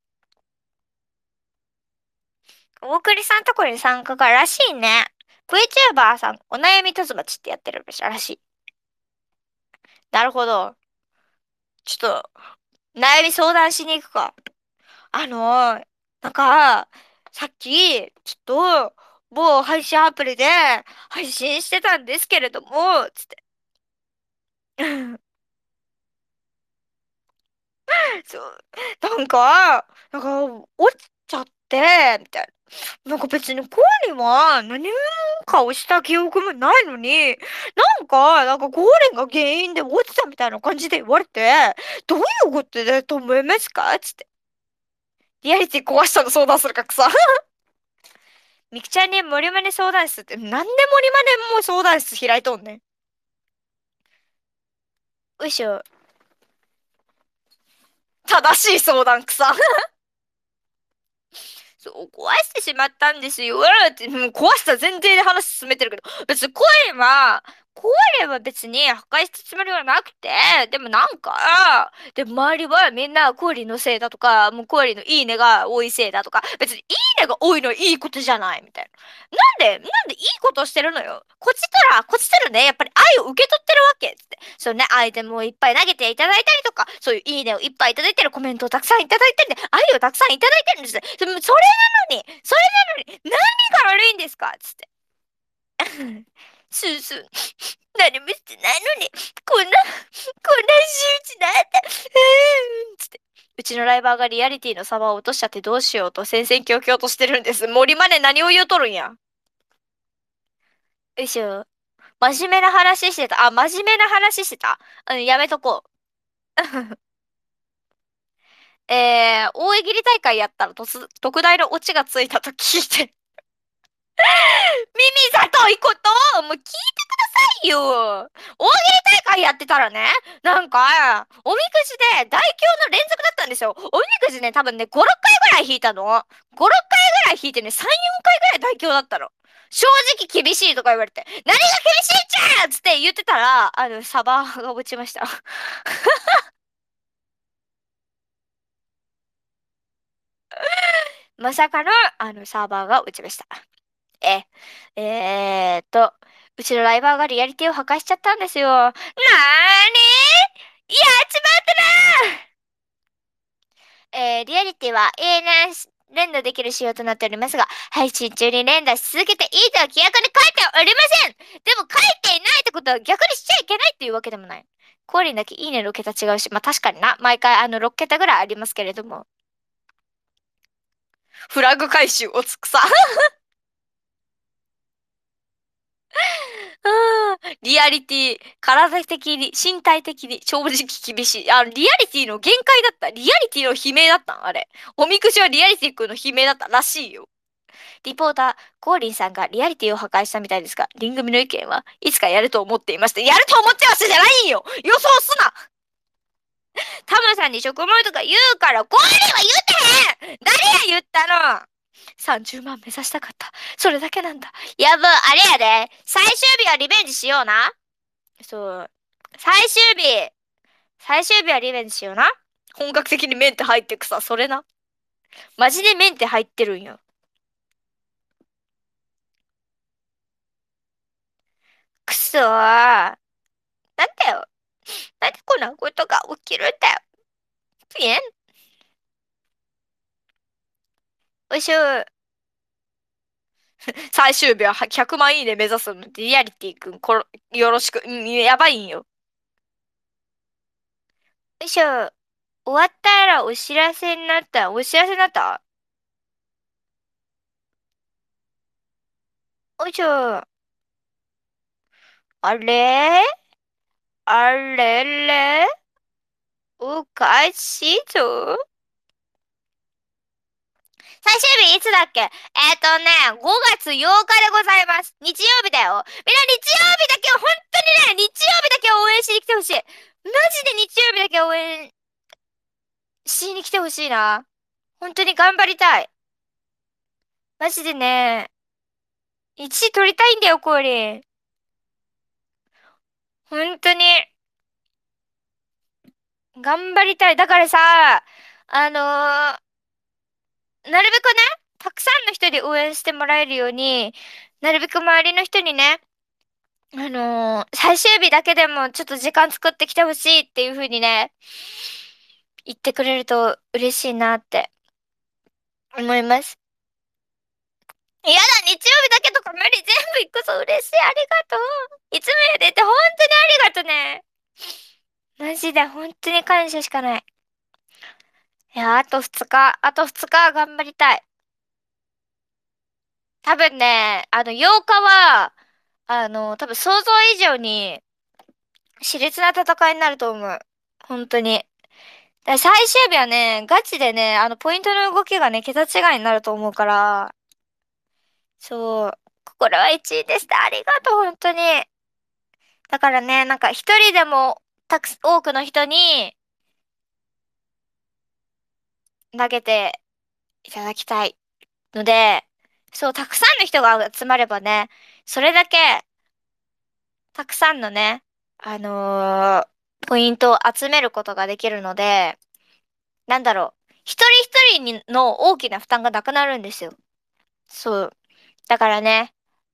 おもくりさんとこに参加からしいね。VTuber さん、お悩みとずまちってやってるらしい。なるほど。ちょっと、悩み相談しに行くか。あのなんか、さっき、ちょっと、某配信アプリで配信してたんですけれども、つって。そう、落ちちゃって、みたいな。なんか別にコーリは何もかをした記憶もないのに、なんかコーリが原因で落ちたみたいな感じで言われて、どういうことだと思いますかつって。リアリティ壊したの相談するかくさ。みきちゃんに森マネ相談室って、なんで森マネも相談室開いとんねん。よいしょ。正しい相談くさ。そう、壊してしまったんですよ。って、もう壊した前提で話進めてるけど、別に声は別に破壊したつもりはなくて、でもでも周りはみんなコーリーのせいだとか、もうコーリーのいいねが多いせいだとか、別にいいねが多いのはいいことじゃないみたいな。なんでいいことをしてるのよ。こっちとらね、やっぱり愛を受け取ってるわけ。つって。そうね、アイテムをいっぱい投げていただいたりとか、そういういいねをいっぱいいただいてるコメントをたくさんいただいたりで、愛をたくさんいただいてるんです。それなのに、何が悪いんですかつって。スースー、何もしてないのに、こんな仕打ちなんだ。つって。 うちのライバーがリアリティのサバを落としちゃってどうしようと戦々恐々としてるんです。森まで何を言うとるんや。よいしょ。真面目な話してた。あ、真面目な話してた。やめとこう。大喜利大会やったら特大のオチがついたと聞いて。ミミザといこともう聞いてくださいよ。大喜利大会やってたらね、なんか、おみくじで大凶の連続だったんですよ。おみくじね、多分ね、5、6回ぐらい引いたの。5、6回ぐらい引いてね、3、4回ぐらい大凶だったの。正直厳しいとか言われて、何が厳しいっちゃっつって言ってたら、サバが落ちました。まさかの、サーバーが落ちました。え、うちのライバーがリアリティを破壊しちゃったんですよ。なーにやっちまったなリアリティは永遠連打できる仕様となっておりますが、配信中に連打し続けていいとは規約に書いておりません。でも書いていないってことは逆にしちゃいけないっていうわけでもない。コーリンだけいいねの桁違うし、まあ確かにな、毎回6桁ぐらいありますけれども、フラグ回収をつくさ。リアリティ、体的に、身体的に、正直厳しい。リアリティの限界だった。リアリティの悲鳴だったんあれ。おみくじはリアリティ君の悲鳴だったらしいよ。リポーター、コーリンさんがリアリティを破壊したみたいですが、リン組の意見はいつかやると思っていました。やると思ってましたじゃないよ予想すなタマさんに職務とか言うから、コーリンは言ってへん誰や言ったの ?30 万目指したかった。それだけなんだ。やぶ、あれやで。最終日はリベンジしような。そう。最終日、最終日はリベンジしような。本格的にメンテ入ってくさ、それな。マジでメンテ入ってるんよ。くそー。なんだよ。なんでこんなことが起きるんだよ。ピエンおいしょ。最終日は100万いいね目指すの。リアリティくん、よろしく。うん、やばいんよ。よいしょ。終わったらお知らせになった。お知らせになったおいしょ。あれあれれおかしいぞ。最終日いつだっけ5月8日でございます。日曜日だよ。みんな日曜日だけ本当にね、日曜日だけ応援しに来てほしい。マジで日曜日だけ応援しに来てほしいな。本当に頑張りたい。マジでね、1位取りたいんだよ、コーリン。本当に、頑張りたい。だからさ、なるべくね、たくさんの人に応援してもらえるように、なるべく周りの人にね、最終日だけでもちょっと時間作ってきてほしいっていう風にね、言ってくれると嬉しいなって思います。やだ、日曜日だけとか無理、全部行くぞ、嬉しい、ありがとう。いつもやでて本当にありがとね。マジで本当に感謝しかない。いや、あと2日頑張りたい。多分ね、8日は、多分想像以上に熾烈な戦いになると思う。本当に。だから最終日はね、ガチでね、ポイントの動きがね、桁違いになると思うから、そう、心は1位でした。ありがとう、本当に。だからね、なんか一人でも多くの人に投げていただきたいので、そう、たくさんの人が集まればね、それだけたくさんのね、あのーポイントを集めることができるので、なんだろう、一人一人の大きな負担がなくなるんですよ。そう。だからね、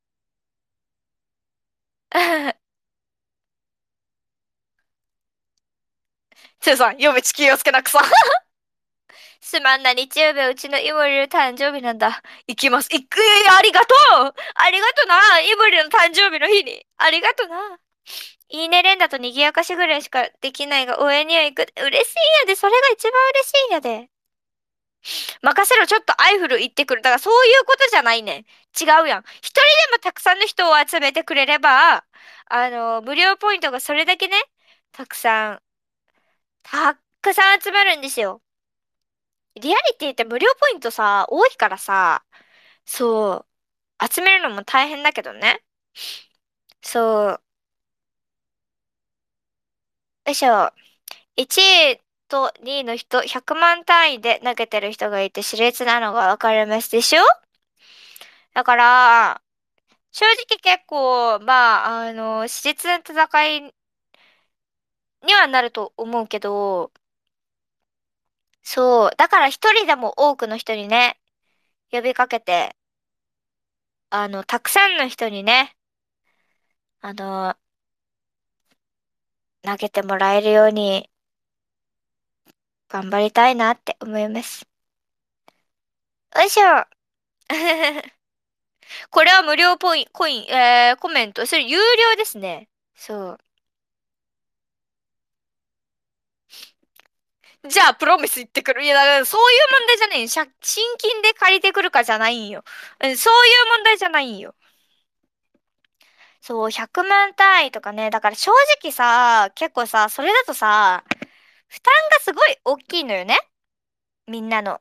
つーさん、読め地球をつけなくさ。すまんな、日曜日はうちのイモリの誕生日なんだ。行きます。ありがとうありがとなイモリの誕生日の日に。ありがとないいね連打と賑やかしぐらいしかできないが応援には行く。嬉しいんやで。それが一番嬉しいんやで。任せろ、ちょっとアイフル行ってくる。だからそういうことじゃないねん。違うやん。一人でもたくさんの人を集めてくれれば、無料ポイントがそれだけね、たくさん、たくさん集まるんですよ。リアリティって無料ポイントさ、多いからさ、そう、集めるのも大変だけどね。そう、よいしょ。1位と2位の人、100万単位で投げてる人がいて熾烈なのがわかりますでしょ？だから、正直結構、熾烈な戦いにはなると思うけど、そう、だから一人でも多くの人にね、呼びかけて、たくさんの人にね、あの、投げてもらえるように頑張りたいなって思います。よいしょ。これは無料ポイン、コイン、コメント。それ有料ですね。そう。じゃあ、プロミス行ってくる。いや、だからそういう問題じゃない。新金で借りてくるかじゃないんよ。そういう問題じゃないんよ。そう、100万単位とかね。だから正直さ、結構さ、それだとさ、負担がすごい大きいのよね。みんなの。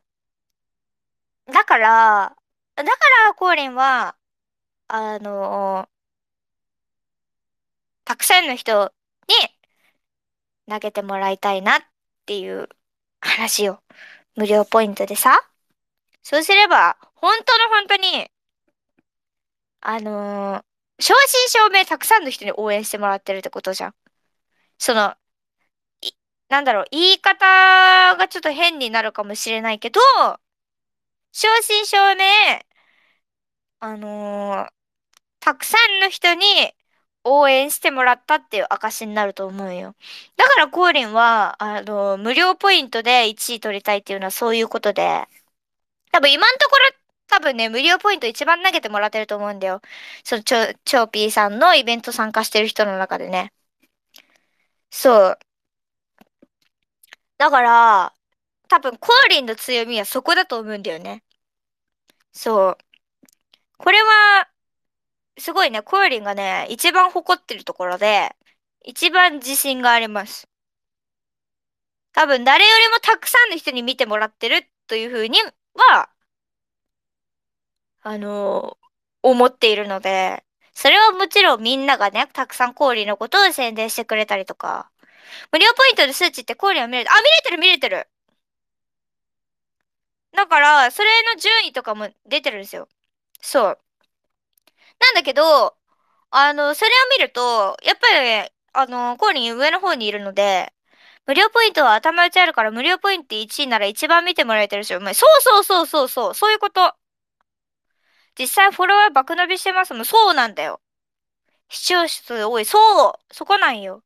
だから、コーリンは、あのたくさんの人に投げてもらいたいなっていう話を。無料ポイントでさ。そうすれば、本当の本当に、あのー正真正銘たくさんの人に応援してもらってるってことじゃん。その、いなんだろう、言い方がちょっと変になるかもしれないけど、正真正銘、あのーたくさんの人に応援してもらったっていう証になると思うよ。だからコーリンは、無料ポイントで1位取りたいっていうのはそういうことで、多分今のところ多分ね、無料ポイント一番投げてもらってると思うんだよ。そのチョーピーさんのイベント参加してる人の中でね。そう。だから、多分コーリンの強みはそこだと思うんだよね。そう。これは、すごいね、コーリンがね、一番誇ってるところで、一番自信があります。多分誰よりもたくさんの人に見てもらってるというふうには、あのー思っているので、それはもちろんみんながね、たくさんコーリーのことを宣伝してくれたりとか、無料ポイントで数値ってコーリーは見れる。あ、見れてる見れてる。だから、それの順位とかも出てるんですよ。そう。なんだけど、それを見ると、やっぱりね、コーリー上の方にいるので、無料ポイントは頭打ちあるから無料ポイント1位なら一番見てもらえてるし、お前、そうそうそうそうそう、そういうこと。実際フォロワー爆伸びしてますもん。そうなんだよ。視聴数多い。そう、そこなんよ。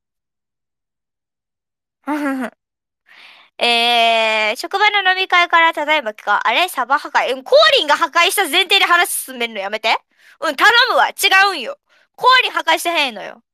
職場の飲み会からただいまか、あれサバ破壊。コーリンが破壊した前提で話進めるのやめて。頼むわ。違うんよ。コーリン破壊してへんのよ。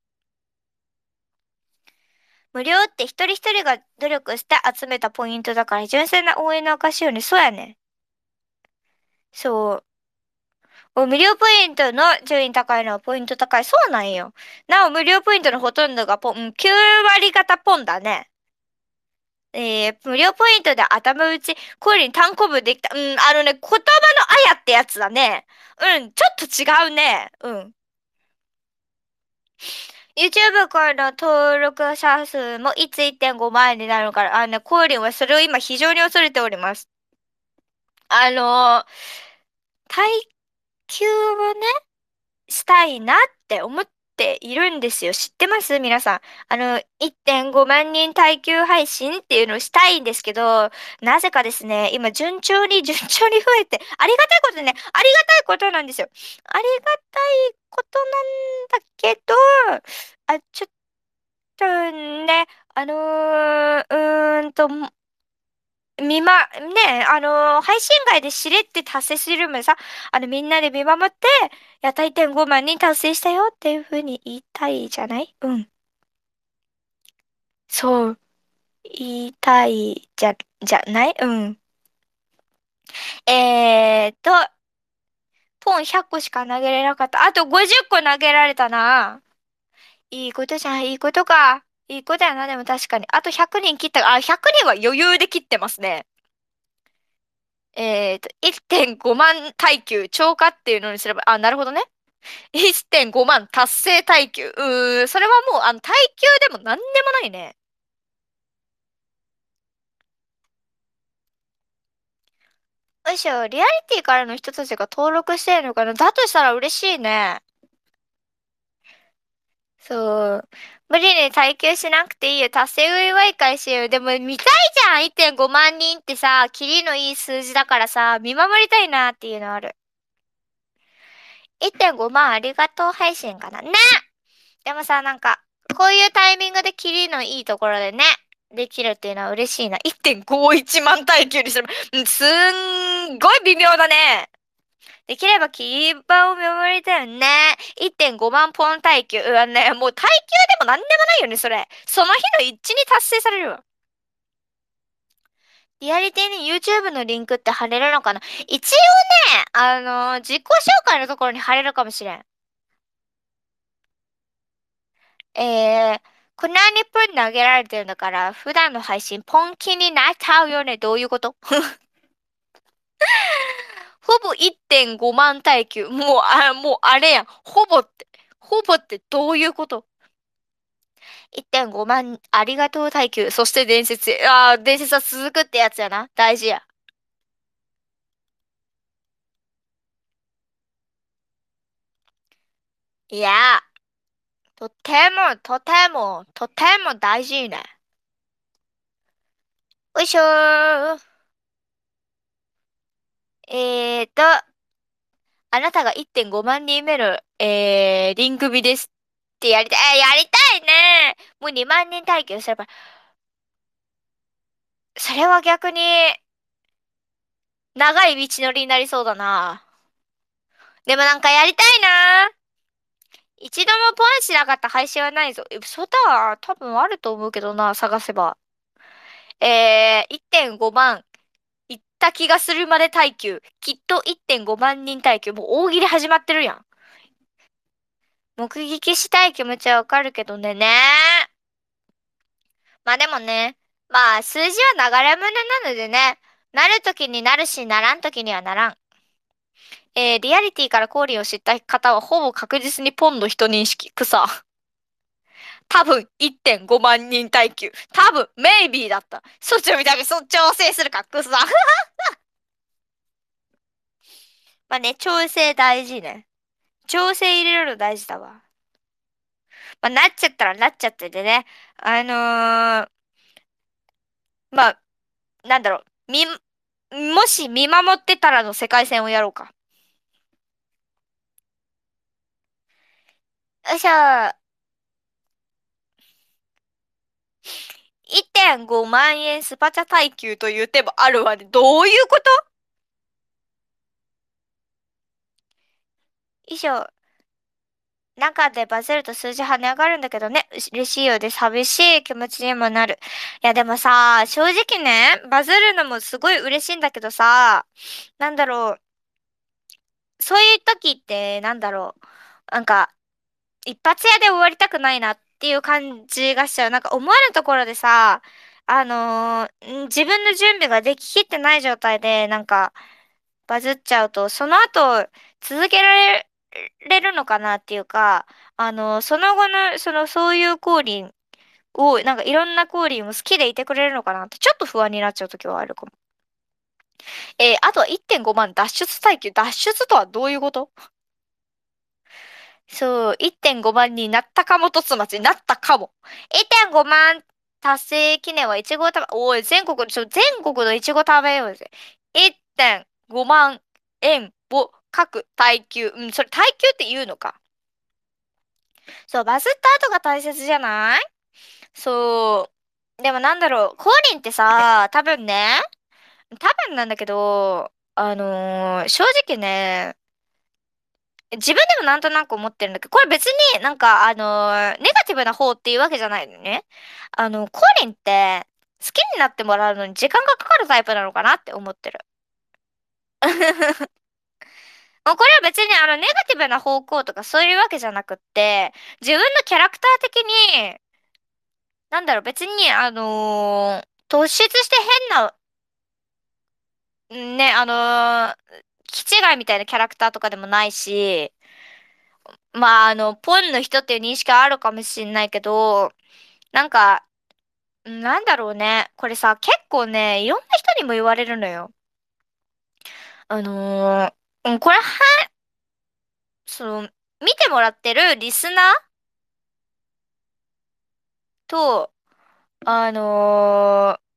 無料って一人一人が努力して集めたポイントだから純粋な応援の証よね。そうやね。そう。無料ポイントの順位高いのはポイント高い。そうなんよ。なお、無料ポイントのほとんどが9割方ポンだね。無料ポイントで頭打ち、コーリン単行部できた。言葉のあやってやつだね。ちょっと違うね。YouTube からの登録者数もいつ1.5万円になるから、コーリンはそれを今非常に恐れております。あのー耐久をね、したいなって思っているんですよ。知ってます皆さん。1.5万人耐久配信っていうのをしたいんですけど、なぜかですね、今順調に増えて、ありがたいことね、ありがたいことなんですよ。ありがたいことなんだけど、ちょっとね、あのーうーんと、 配信外でしれって達成するのさ、みんなで見守って、やった1.5万人達成したよっていう風に言いたいじゃない？うん。そう、言いたいじゃない？うん。えーっと、ポン100個しか投げれなかった。あと50個投げられたな。いいことじゃん、いいことか。いいことやな、でも確かに。あと100人切った。あ、100人は余裕で切ってますね。1.5万耐久超過っていうのにすれば、あ、なるほどね。1.5万達成耐久。それはもう、耐久でも何でもないね。よいしょ、リアリティからの人たちが登録してるのかな？だとしたら嬉しいね。そう。無理に耐久しなくていいよ。達成お祝い会しよう。でも見たいじゃん。1.5万人ってさ、キリのいい数字だからさ、見守りたいなっていうのある。1.5万ありがとう配信かな。ね。でもさ、なんか、こういうタイミングでキリのいいところでね、できるっていうのは嬉しいな。1.51万耐久にする。すんごい微妙だね。できればキーパーを守りたいよね。1.5万ポン耐久。うわね、もう耐久でもなんでもないよね、それ。その日の一致に達成されるわ。リアリティに YouTube のリンクって貼れるのかな？一応ね、自己紹介のところに貼れるかもしれん。えー、こんなにポン投げられてるんだから、普段の配信ポンキになっちゃうよね。どういうこと？ほぼ1.5万耐久。もうあれやん。ほぼってどういうこと？ 1.5 万ありがとう耐久。そして伝説へ。伝説は続くってやつやな。大事や。いや、とても大事ね。よいしょー。えーと、あなたが1.5万人目の、リンクビですってやりたい。やりたいね。もう2万人耐久すれば。それは逆に、長い道のりになりそうだな。でもなんかやりたいな。一度もポンしなかった配信はないぞ。そうだ、多分あると思うけどな、探せば。1.5万。行った気がするまで耐久。きっと1.5万人耐久。もう大喜利始まってるやん。目撃したい気持ちはわかるけどね。まあでもね。まあ数字は流れ物なのでね。なるときになるし、ならんときにはならん。リアリティからコーリンを知った方はほぼ確実にポンの人認識。草。多分1.5万人耐久。多分、メイビーだった。そっちを見た目、調整するか、草。まあね、調整大事ね。調整入れるの大事だわ。まあ、なっちゃったらなっちゃっててね。まあ、なんだろう。もし見守ってたらの世界戦をやろうか。よいしょ。1.5万円スパチャ耐久という手もあるわね。どういうこと？以上。中でバズると数字跳ね上がるんだけどね。嬉しいようで寂しい気持ちにもなる。いやでもさ、正直ね、バズるのもすごい嬉しいんだけどさ、なんだろう。そういう時ってなんだろう。なんか、一発屋で終わりたくないなっていう感じがしちゃう。なんか思わぬところでさ、自分の準備ができきってない状態で、なんか、バズっちゃうと、その後、続けられるのかなっていうか、その後の、そういう降臨を、なんかいろんな降臨を好きでいてくれるのかなって、ちょっと不安になっちゃう時はあるかも。あとは1.5万脱出耐久。脱出とはどういうこと？そう、1.5万になったかもとつまちになったかも。1.5万達成記念はいちご食べ、おい、全国のいちご食べようぜ。1.5万円を各耐久。うん、それ耐久って言うのか。そう、バズった後が大切じゃない？そう。でもなんだろう、コーリンってさ、多分ね、 多分なんだけど、正直ね、自分でもなんとなく思ってるんだけど、これ別になんかネガティブな方っていうわけじゃないのね。コーリンって好きになってもらうのに時間がかかるタイプなのかなって思ってる。もうこれは別にネガティブな方向とかそういうわけじゃなくって、自分のキャラクター的に、なんだろう、別に突出して変な、ね、気違いみたいなキャラクターとかでもないし、まあ、ポンの人っていう認識はあるかもしれないけど、なんか、なんだろうね。これさ、結構ね、いろんな人にも言われるのよ。これは、その、見てもらってるリスナーと、あのー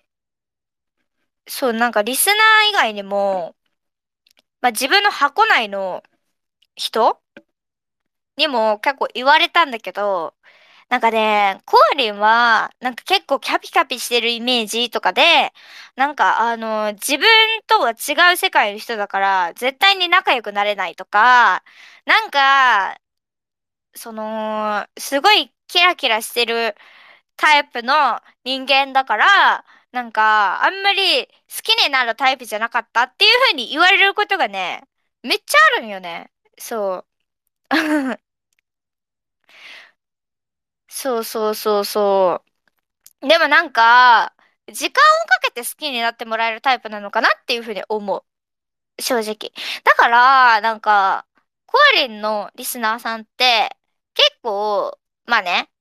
そう、なんかリスナー以外にも、まあ、自分の箱内の人にも結構言われたんだけど、なんかね、コーリンは、なんか結構キャピキャピしてるイメージとかで、なんか自分とは違う世界の人だから、絶対に仲良くなれないとか、なんか、すごいキラキラしてるタイプの人間だから、なんか、あんまり好きになるタイプじゃなかったっていう風に言われることがね、めっちゃあるんよね。そう。そうそうそうそう。でもなんか、時間をかけて好きになってもらえるタイプなのかなっていうふうに思う。正直。だから、なんか、コアリンのリスナーさんって、結構、まあね、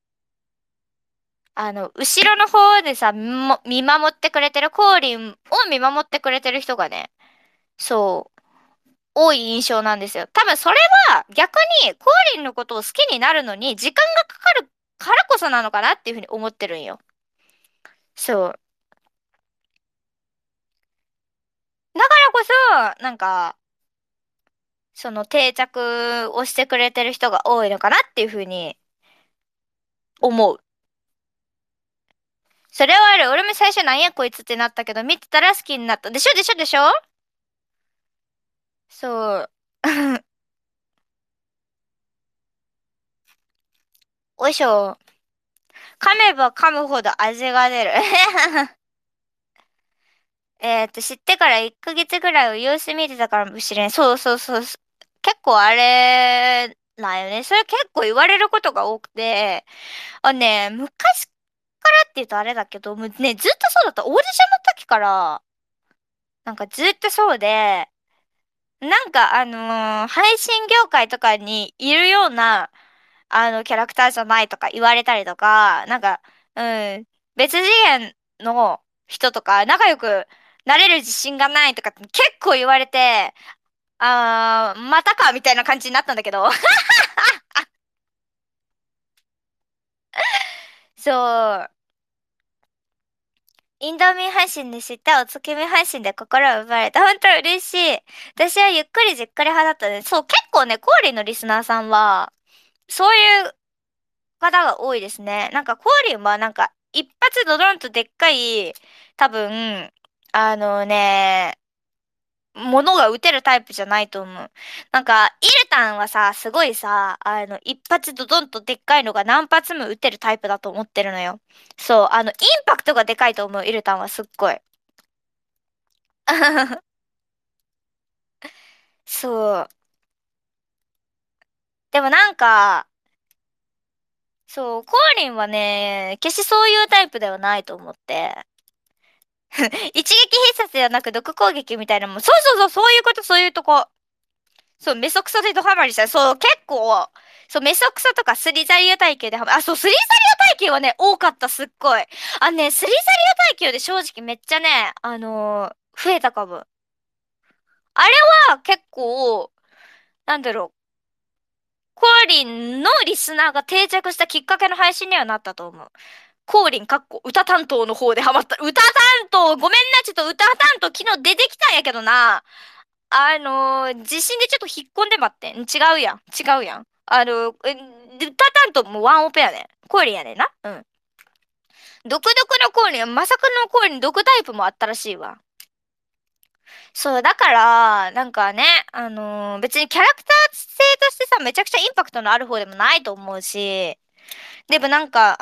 後ろの方でさ、見守ってくれてる、コーリンを見守ってくれてる人がね、そう、多い印象なんですよ。多分それは逆にコーリンのことを好きになるのに時間がかかるからこそなのかなっていうふうに思ってるんよ。そう。だからこそ、なんか、その定着をしてくれてる人が多いのかなっていうふうに思う。それはある。俺も最初なんやこいつってなったけど、見てたら好きになった。でしょでしょでしょ。そう。おいしょ。噛めば噛むほど味が出る。知ってから1ヶ月ぐらいを様子見てたからもしれん。そうそうそう。結構あれ、なんよね。それ結構言われることが多くて、昔からって言うとあれだけど、もうね、ずっとそうだった。オーディションの時から、なんかずっとそうで、なんか配信業界とかにいるような、キャラクターじゃないとか言われたりとか、なんか、うん、別次元の人とか仲良くなれる自信がないとかって結構言われて、またかみたいな感じになったんだけど。そう。インドミン配信で知ったお月見配信で心を奪われた。本当嬉しい。私はゆっくりじっくり派だったね。そう、結構ね、コーリーのリスナーさんは、そういう方が多いですね。なんかコーリンはなんか一発ドドンとでっかい、多分、あのね、ものが打てるタイプじゃないと思う。なんか、イルタンはさ、すごいさ、一発ドドンとでっかいのが何発も打てるタイプだと思ってるのよ。そう、インパクトがでかいと思う、イルタンはすっごい。そう。でもなんか、そう、コーリンはね、決してそういうタイプではないと思って。一撃必殺ではなく毒攻撃みたいなもん。そうそうそう、そういうこと、そういうとこ。そう、メソクソでドハマりした。そう、結構、そう、メソクソとかスリザリア体系でハマ、そう、スリザリア体系はね、多かった、すっごい。スリザリア体系で正直めっちゃね、増えたかも。あれは結構、なんだろう、コーリンのリスナーが定着したきっかけの配信にはなったと思う。コーリンかっこ歌担当の方でハマった。歌担当、ごめんな、ちょっと歌担当昨日出てきたんやけどな。地震でちょっと引っ込んでまってん。違うやん。違うやん。歌担当もワンオペやねん。コーリンやねんな。うん。独特のコーリン、まさかのコーリン毒タイプもあったらしいわ。 そう、だから、なんかね、別にキャラクター性としてさ、めちゃくちゃインパクトのある方でもないと思うし、でもなんか、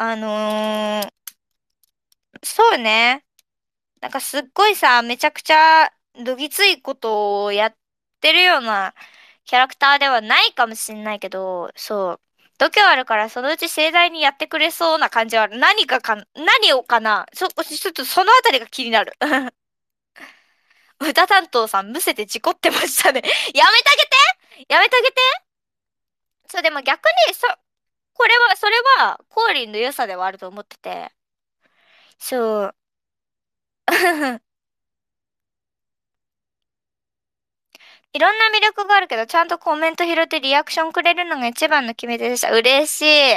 そうね。なんかすっごいさ、めちゃくちゃどぎついことをやってるようなキャラクターではないかもしんないけど、そう。度胸あるからそのうち盛大にやってくれそうな感じはある。何をかなちょっとそのあたりが気になる。歌担当さんむせて事故ってましたね。やめてあげてやめてあげて。そう、でも逆に、それは、コーリンの良さではあると思ってて。そう。いろんな魅力があるけど、ちゃんとコメント拾ってリアクションくれるのが一番の決め手でした。嬉しい。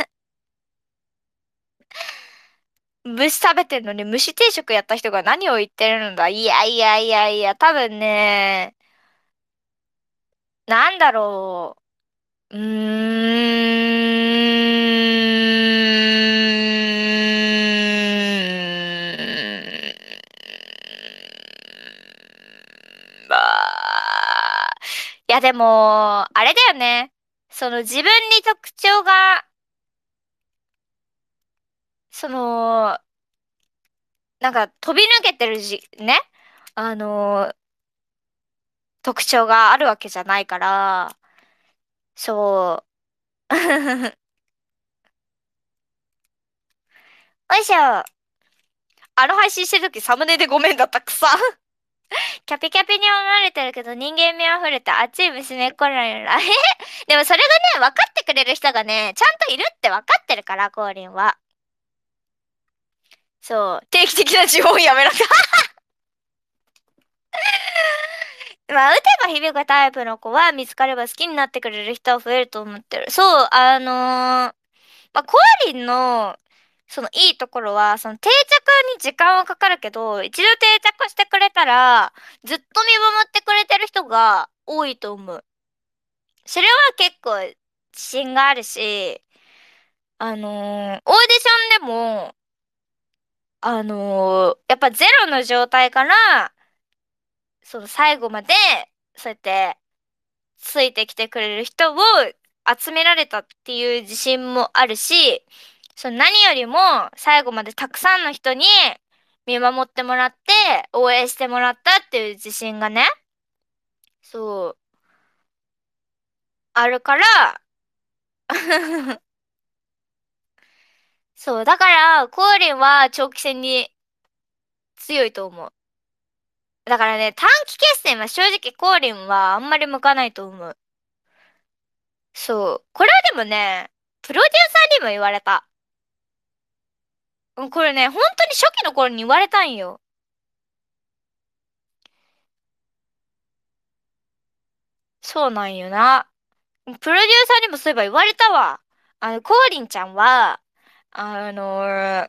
虫食べてんのに虫定食やった人が何を言ってるのだ。いやいやいやいや、多分ね、なんだろう。まあ、いやでも、あれだよね。その自分に特徴が、その、なんか飛び抜けてるね。あの、特徴があるわけじゃないから、そう。よいしょ。配信してるときサムネでごめんだったくさ。キャピキャピに思われてるけど人間味あふれた熱い娘っ子なんら。でもそれがね、分かってくれる人がね、ちゃんといるって分かってるから、コーリンは。そう。定期的な呪文やめなさい。まあ、打てば響くタイプの子は見つかれば好きになってくれる人は増えると思ってる。そう、まあ、コアリンの、そのいいところは、その定着に時間はかかるけど、一度定着してくれたら、ずっと見守ってくれてる人が多いと思う。それは結構自信があるし、オーディションでも、やっぱゼロの状態から、その最後まで、そうやってついてきてくれる人を集められたっていう自信もあるし、その何よりも最後までたくさんの人に見守ってもらって応援してもらったっていう自信がね、そう、あるから、そう、だから、コーリンは長期戦に強いと思う。だからね、短期決戦は正直コーリンはあんまり向かないと思う。そう。これはでもね、プロデューサーにも言われた。これね、本当に初期の頃に言われたんよ。そうなんよな。プロデューサーにもそういえば言われたわ。コーリンちゃんは、あのー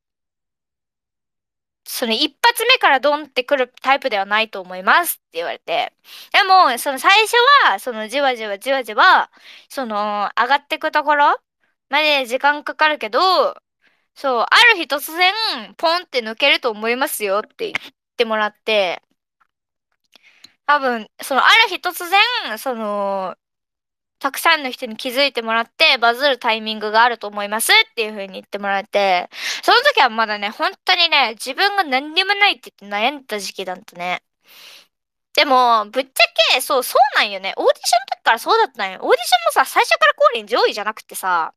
その一発目からドンってくるタイプではないと思いますって言われて。でも、その最初は、そのじわじわじわじわ、上がってくところまで時間かかるけど、そう、ある日突然、ポンって抜けると思いますよって言ってもらって、多分、ある日突然、たくさんの人に気づいてもらってバズるタイミングがあると思いますっていう風に言ってもらえて、その時はまだね、本当にね、自分が何にもないって言って悩んだ時期だったね。でも、ぶっちゃけ、そうなんよね。オーディションの時からそうだったんよ。オーディションもさ、最初からコーリン上位じゃなくてさ、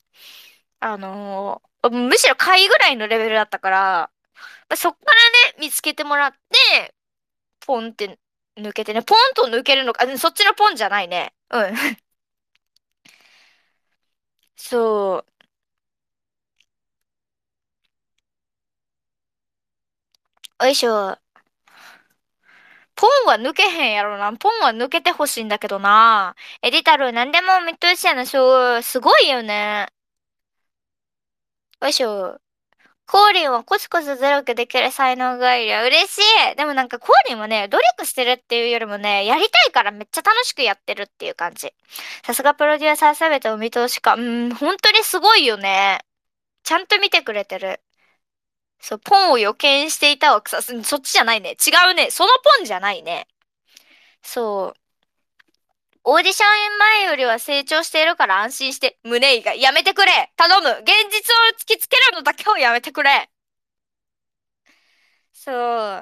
むしろ下位ぐらいのレベルだったから、そっからね、見つけてもらって、ポンって抜けてね、ポンと抜けるのか、そっちのポンじゃないね。うん。そう。よいしょ。ポンは抜けへんやろな。ポンは抜けてほしいんだけどな。エディタル何でも見通しやな。すごいよね。よいしょ。コーリンはコツコツ努力できる才能がいる。嬉しい。でもなんかコーリンはね、努力してるっていうよりもね、やりたいからめっちゃ楽しくやってるっていう感じ。さすがプロデューサーすべてお見通しか。本当にすごいよね。ちゃんと見てくれてる。 そう、ポンを予見していたわ。そっちじゃないね。違うね。そのポンじゃないね。そう。オーディション前よりは成長しているから安心して、胸以外やめてくれ頼む現実を突きつけるのだけをやめてくれ。そう。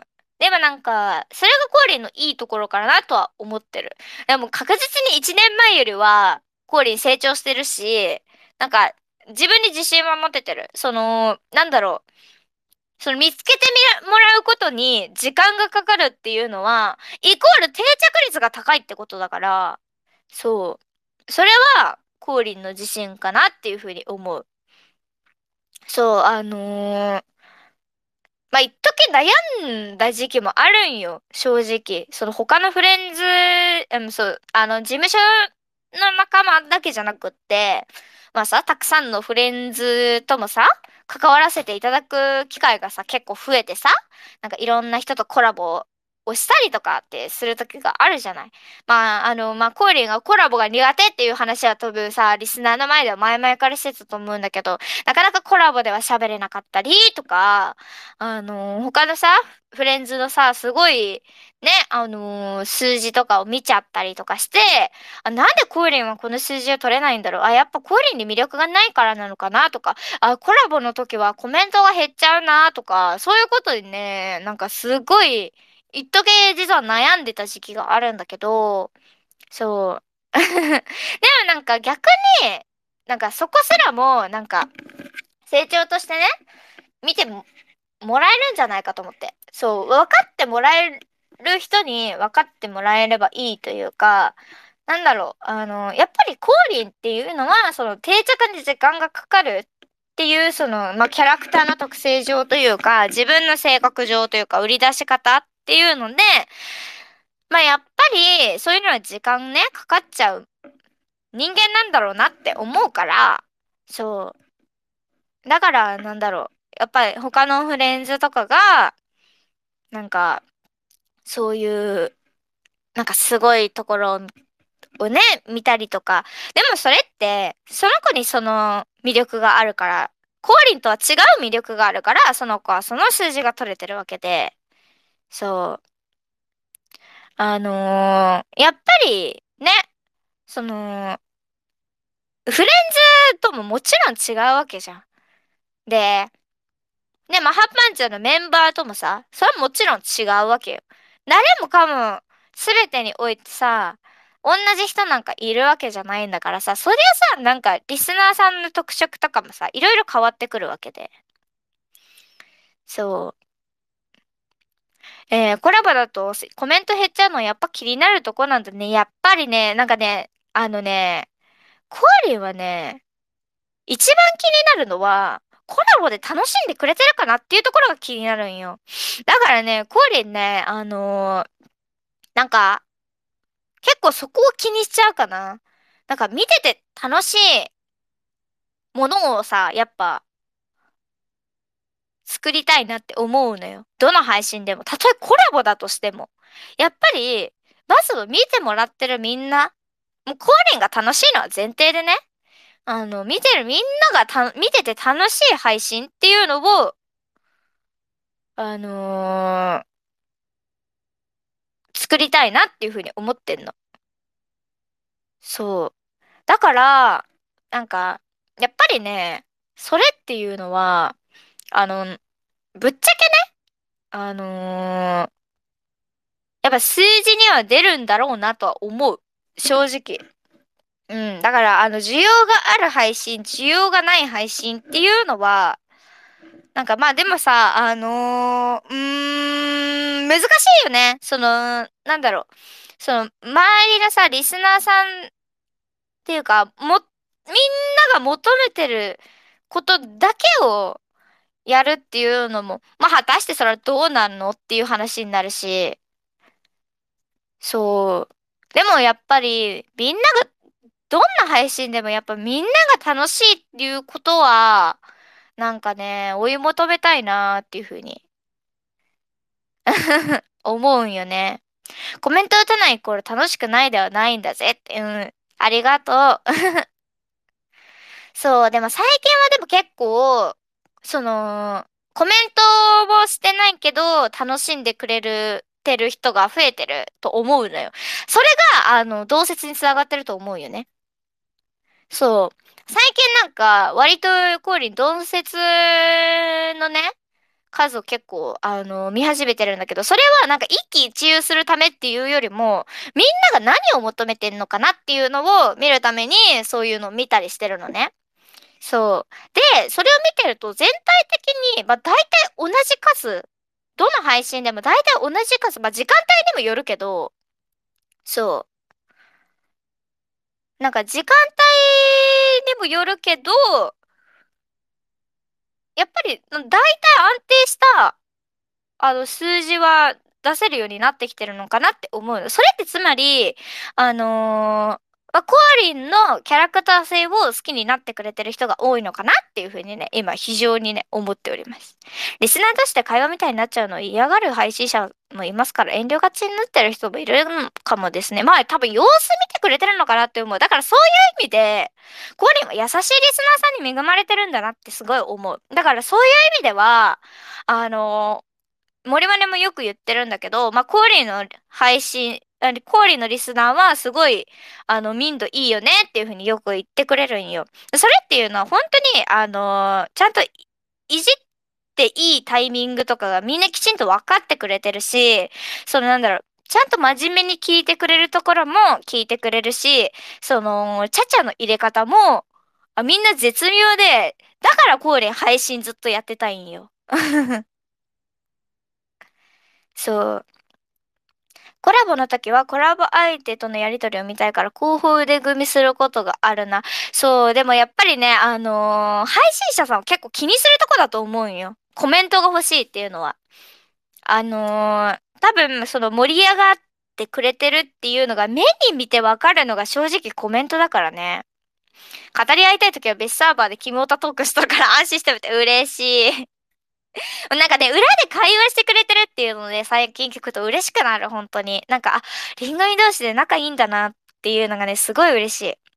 でもなんか、それがコーリンのいいところかなとは思ってる。でも確実に1年前よりは、コーリン成長してるし、なんか、自分に自信は持ててる。なんだろう。見つけてもらうことに時間がかかるっていうのは、イコール定着率が高いってことだから、そう。それは、コーリンの自信かなっていうふうに思う。そう、まあ、一時悩んだ時期もあるんよ、正直。その他のフレンズ、そう、事務所の仲間だけじゃなくって、まあさ、たくさんのフレンズともさ、関わらせていただく機会がさ、結構増えてさ、なんかいろんな人とコラボをしたりとかってする時があるじゃない。コーリーがコラボが苦手っていう話は多分さ、リスナーの前では前々からしてたと思うんだけど、なかなかコラボでは喋れなかったりとか、他のさ、フレンズのさ、すごい、ね、数字とかを見ちゃったりとかして、なんでコーリンはこの数字を取れないんだろう。やっぱコーリンに魅力がないからなのかなとか、コラボの時はコメントが減っちゃうなとか、そういうことにね、なんかすごい、一時実は悩んでた時期があるんだけど、そう。でもなんか逆に、なんかそこすらも、なんか、成長としてね、見てもらえるんじゃないかと思って。そう、分かってもらえる人に分かってもらえればいいというか、なんだろう、やっぱりコーリンっていうのは、その定着に時間がかかるっていう、キャラクターの特性上というか、自分の性格上というか、売り出し方っていうので、まあ、やっぱり、そういうのは時間ね、かかっちゃう人間なんだろうなって思うから、そう。だから、なんだろう。やっぱり他のフレンズとかが、なんか、そういう、なんかすごいところをね、見たりとか。でもそれって、その子にその魅力があるから、コーリンとは違う魅力があるから、その子はその数字が取れてるわけで、そう。やっぱり、ね、その、フレンズとももちろん違うわけじゃん。で、ね、マハパンチャーのメンバーともさ、それはもちろん違うわけよ。誰もかも、すべてにおいてさ、同じ人なんかいるわけじゃないんだからさ、そりゃさ、なんかリスナーさんの特色とかもさ、いろいろ変わってくるわけで。そう。コラボだとコメント減っちゃうのやっぱ気になるとこなんだね。やっぱりね、なんかね、コアリンはね、一番気になるのは、コラボで楽しんでくれてるかなっていうところが気になるんよ。だからね、コーリンね、なんか、結構そこを気にしちゃうかな。なんか見てて楽しいものをさ、やっぱ作りたいなって思うのよ。どの配信でも。たとえコラボだとしても。やっぱり、まずは見てもらってるみんな、もうコーリンが楽しいのは前提でね。見てるみんなが見てて楽しい配信っていうのを、あのー作りたいなっていうふうに思ってんの。そう。だから、なんか、やっぱりね、それっていうのは、あの、ぶっちゃけね、あのーやっぱ数字には出るんだろうなとは思う。正直。うん。だから、需要がある配信、需要がない配信っていうのは、なんかまあでもさ、難しいよね。なんだろう。周りのさ、リスナーさんっていうか、みんなが求めてることだけをやるっていうのも、まあ果たしてそれはどうなんのっていう話になるし、そう。でもやっぱり、みんなが、どんな配信でもやっぱみんなが楽しいっていうことは、なんかね、追い求めたいなっていうふうに思うんよね。コメント打たないイコール楽しくないではないんだぜって、うん。ありがとう。そう、でも最近はでも結構、その、 コメントをしてないけど、楽しんでくれてる人が増えてると思うのよ。それが、同説につながってると思うよね。そう。最近なんか、割とコーリン、同説のね、数を結構、見始めてるんだけど、それはなんか一喜一憂するためっていうよりも、みんなが何を求めてんのかなっていうのを見るために、そういうのを見たりしてるのね。そう。で、それを見てると全体的に、まあ大体同じ数、どの配信でも大体同じ数、まあ時間帯にもよるけど、そう。なんか時間帯にもよるけど、やっぱり大体安定した数字は出せるようになってきてるのかなって思うの。それってつまり、まあコアリンのキャラクター性を好きになってくれてる人が多いのかなっていうふうにね、今非常にね、思っております。リスナーとして会話みたいになっちゃうのを嫌がる配信者もいますから遠慮がちになってる人もいるのかもですね。まあ多分様子見てくれてるのかなって思う。だからそういう意味で、コアリンは優しいリスナーさんに恵まれてるんだなってすごい思う。だからそういう意味では、あの森マネもよく言ってるんだけど、まあ、コーリーの配信、コーリーのリスナーはすごい、民度いいよねっていうふうによく言ってくれるんよ。それっていうのは本当に、ちゃんといじっていいタイミングとかがみんなきちんと分かってくれてるし、なんだろう、ちゃんと真面目に聞いてくれるところも聞いてくれるし、ちゃちゃの入れ方も、みんな絶妙で、だからコーリー配信ずっとやってたいんよ。そう。コラボの時はコラボ相手とのやりとりを見たいから後方腕組みすることがあるな。そう、でもやっぱりね、配信者さんは結構気にするとこだと思うんよ。コメントが欲しいっていうのは。多分盛り上がってくれてるっていうのが目に見てわかるのが正直コメントだからね。語り合いたい時は別サーバーでキモータトークしとるから安心してみて嬉しい。なんかね、裏で会話してくれてるっていうので、最近聞くと嬉しくなる、本当に。なんか、あ、リンゴリ同士で仲いいんだなっていうのがね、すごい嬉しい。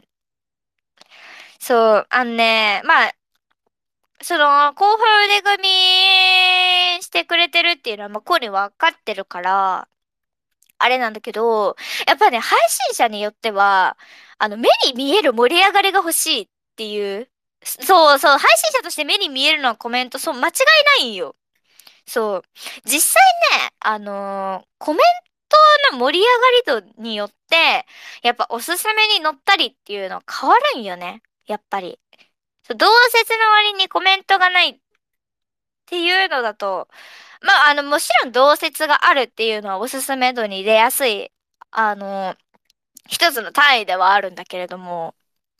そう、まあ、後方腕組みしてくれてるっていうのは、まあ、こうに分かってるから、あれなんだけど、やっぱね、配信者によっては、目に見える盛り上がりが欲しいっていう、そうそう、配信者として目に見えるのはコメント、そう、間違いないんよ。そう。実際ね、コメントの盛り上がり度によって、やっぱおすすめに載ったりっていうのは変わるんよね。やっぱり。そう同説の割にコメントがないっていうのだと、まあ、もちろん同説があるっていうのはおすすめ度に出やすい、あの、一つの単位ではあるんだけれども、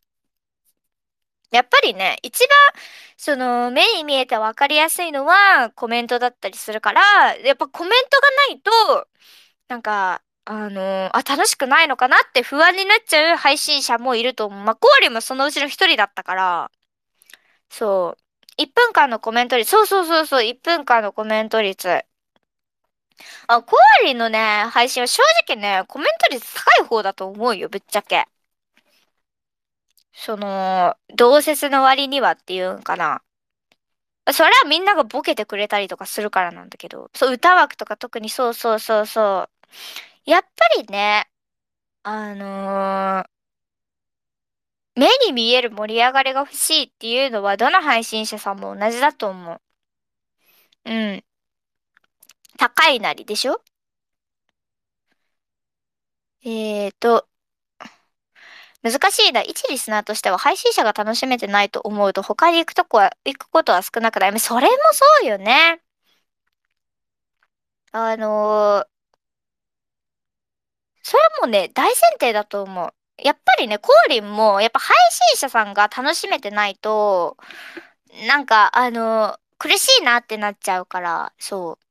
やっぱりね、一番、目に見えてわかりやすいのはコメントだったりするから、やっぱコメントがないと、なんか、楽しくないのかなって不安になっちゃう配信者もいると思う。まあ、コーリもそのうちの一人だったから、そう。1分間のコメント率、そうそうそうそう、1分間のコメント率。コアリのね、配信は正直ね、コメント率高い方だと思うよ、ぶっちゃけ。同説の割にはっていうんかな。それはみんながボケてくれたりとかするからなんだけど、そう、歌枠とか特にそうそうそうそう。やっぱりね、あのー目に見える盛り上がりが欲しいっていうのはどの配信者さんも同じだと思う。うん。高いなりでしょ。えーと、難しいな。一リスナーとしては配信者が楽しめてないと思うと他に行くことは少なくない。それもそうよね。あのーそれはもうね、大前提だと思う。やっぱりね、コーリンも、やっぱ配信者さんが楽しめてないと、なんか、苦しいなってなっちゃうから、そう。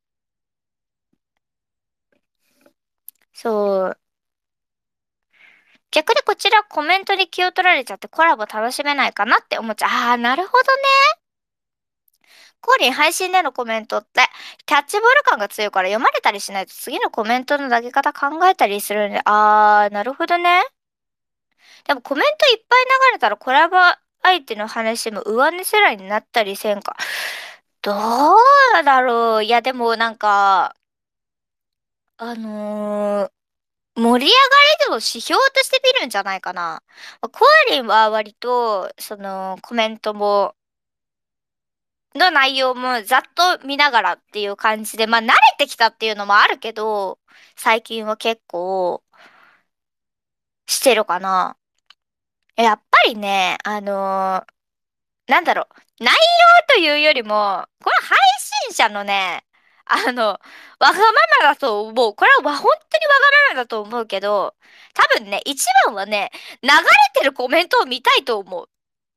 そう。逆にこちらコメントに気を取られちゃってコラボ楽しめないかなって思っちゃう。ああ、なるほどね。コーリン配信でのコメントってキャッチボール感が強いから読まれたりしないと次のコメントの投げ方考えたりするんで、あー、なるほどね。でもコメントいっぱい流れたらコラボ相手の話も上乗せらになったりせんか。どうだろう。いや、でもなんか、あのー盛り上がり度の指標として見るんじゃないかな。コアリンは割と、コメントも、の内容もざっと見ながらっていう感じで、まあ慣れてきたっていうのもあるけど、最近は結構してるかな。やっぱりね、なんだろ内容というよりも、これは配信者のね、わがままだと思う。これは本当にわがままだと思うけど、多分ね、一番はね、流れてるコメントを見たいと思う。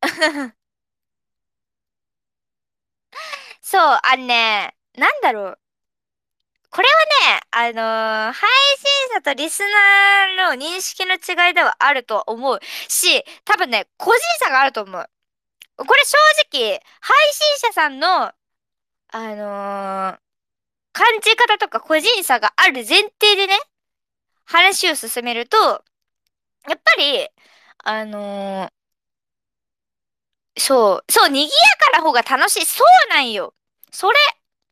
そう、なんだろう。これはね、配信者とリスナーの認識の違いではあると思うし、多分ね、個人差があると思う。これ正直、配信者さんの、感じ方とか個人差がある前提でね、話を進めると、やっぱり、あの賑やかな方が楽しい。そうなんよ。それ、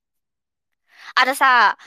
さ、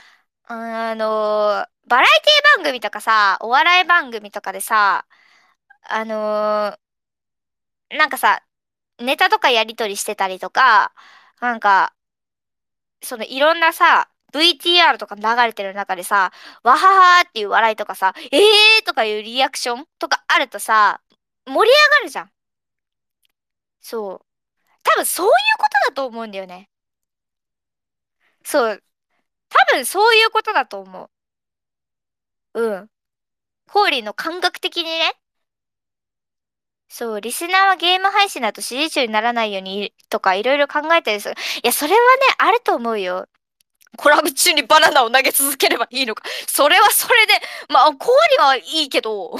バラエティ番組とかさ、お笑い番組とかでさ、あのなんかさ、ネタとかやりとりしてたりとか、なんか、いろんなさ、VTR とか流れてる中でさ、わははーっていう笑いとかさ、とかいうリアクションとかあるとさ、盛り上がるじゃん。そう。多分そういうことだと思うんだよね。そう。多分そういうことだと思う。うん。コーリーの感覚的にね。そう、リスナーはゲーム配信だと指示中にならないようにとかいろいろ考えたりする。いや、それはね、あると思うよ。コラボ中にバナナを投げ続ければいいのか。それはそれで、まあ、氷はいいけど、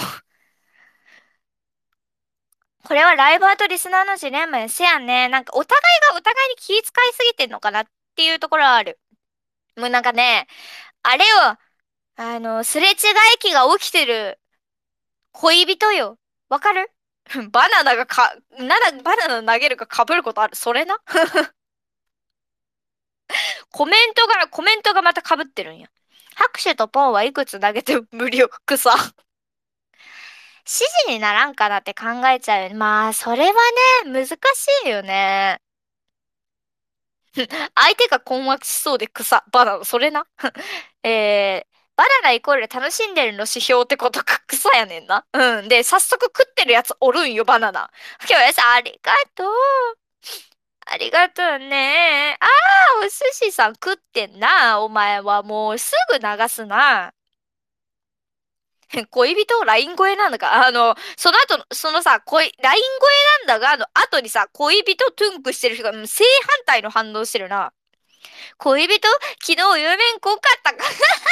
これはライバーとリスナーのジレンマやせやね。なんかお互いがお互いに気遣いすぎてんのかなっていうところはある。もうなんかね、あれよ、すれ違い期が起きてる恋人よ。わかるバナナ投げるか被ることある。それな。コメントがまた被ってるんや。拍手とポンはいくつ投げても無料草。指示にならんかなって考えちゃうよね。まあ、それはね、難しいよね。相手が困惑しそうで草。バナナ、それな。バナナイコール楽しんでるの指標ってことか草やねんな。うん。で、早速食ってるやつおるんよ、バナナ。今日さん、ありがとう。ありがとうね。ああ、お寿司さん食ってんな。お前はもうすぐ流すな。恋人ライン声なんだか。その後の、そのさ、ライン声なんだが、後にさ、恋人トゥンクしてる人が、正反対の反応してるな。恋人昨日夢んこかったか。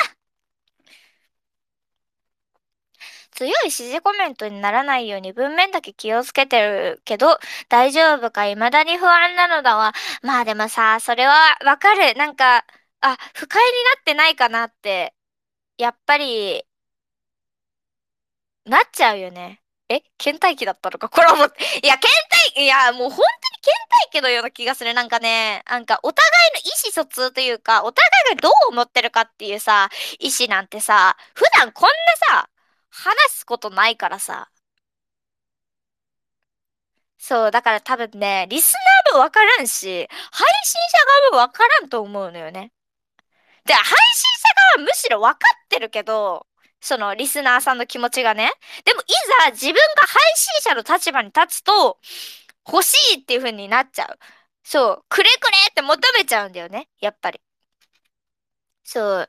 強い指示コメントにならないように文面だけ気をつけてるけど、大丈夫か未だに不安なのだわ。まあでもさ、それはわかる。なんか、不快になってないかなって、やっぱり、なっちゃうよね。倦怠期だったのかこれはもう、いや、いや、もう本当に倦怠期のような気がする。なんかね、なんかお互いの意思疎通というか、お互いがどう思ってるかっていうさ、意思なんてさ、普段こんなさ、話すことないからさ。そう、だから多分ね、リスナーもわからんし、配信者側もわからんと思うのよね。で、配信者側はむしろわかってるけど、そのリスナーさんの気持ちがね。でもいざ自分が配信者の立場に立つと、欲しいっていう風になっちゃう。そう、くれくれって求めちゃうんだよね、やっぱり。そう。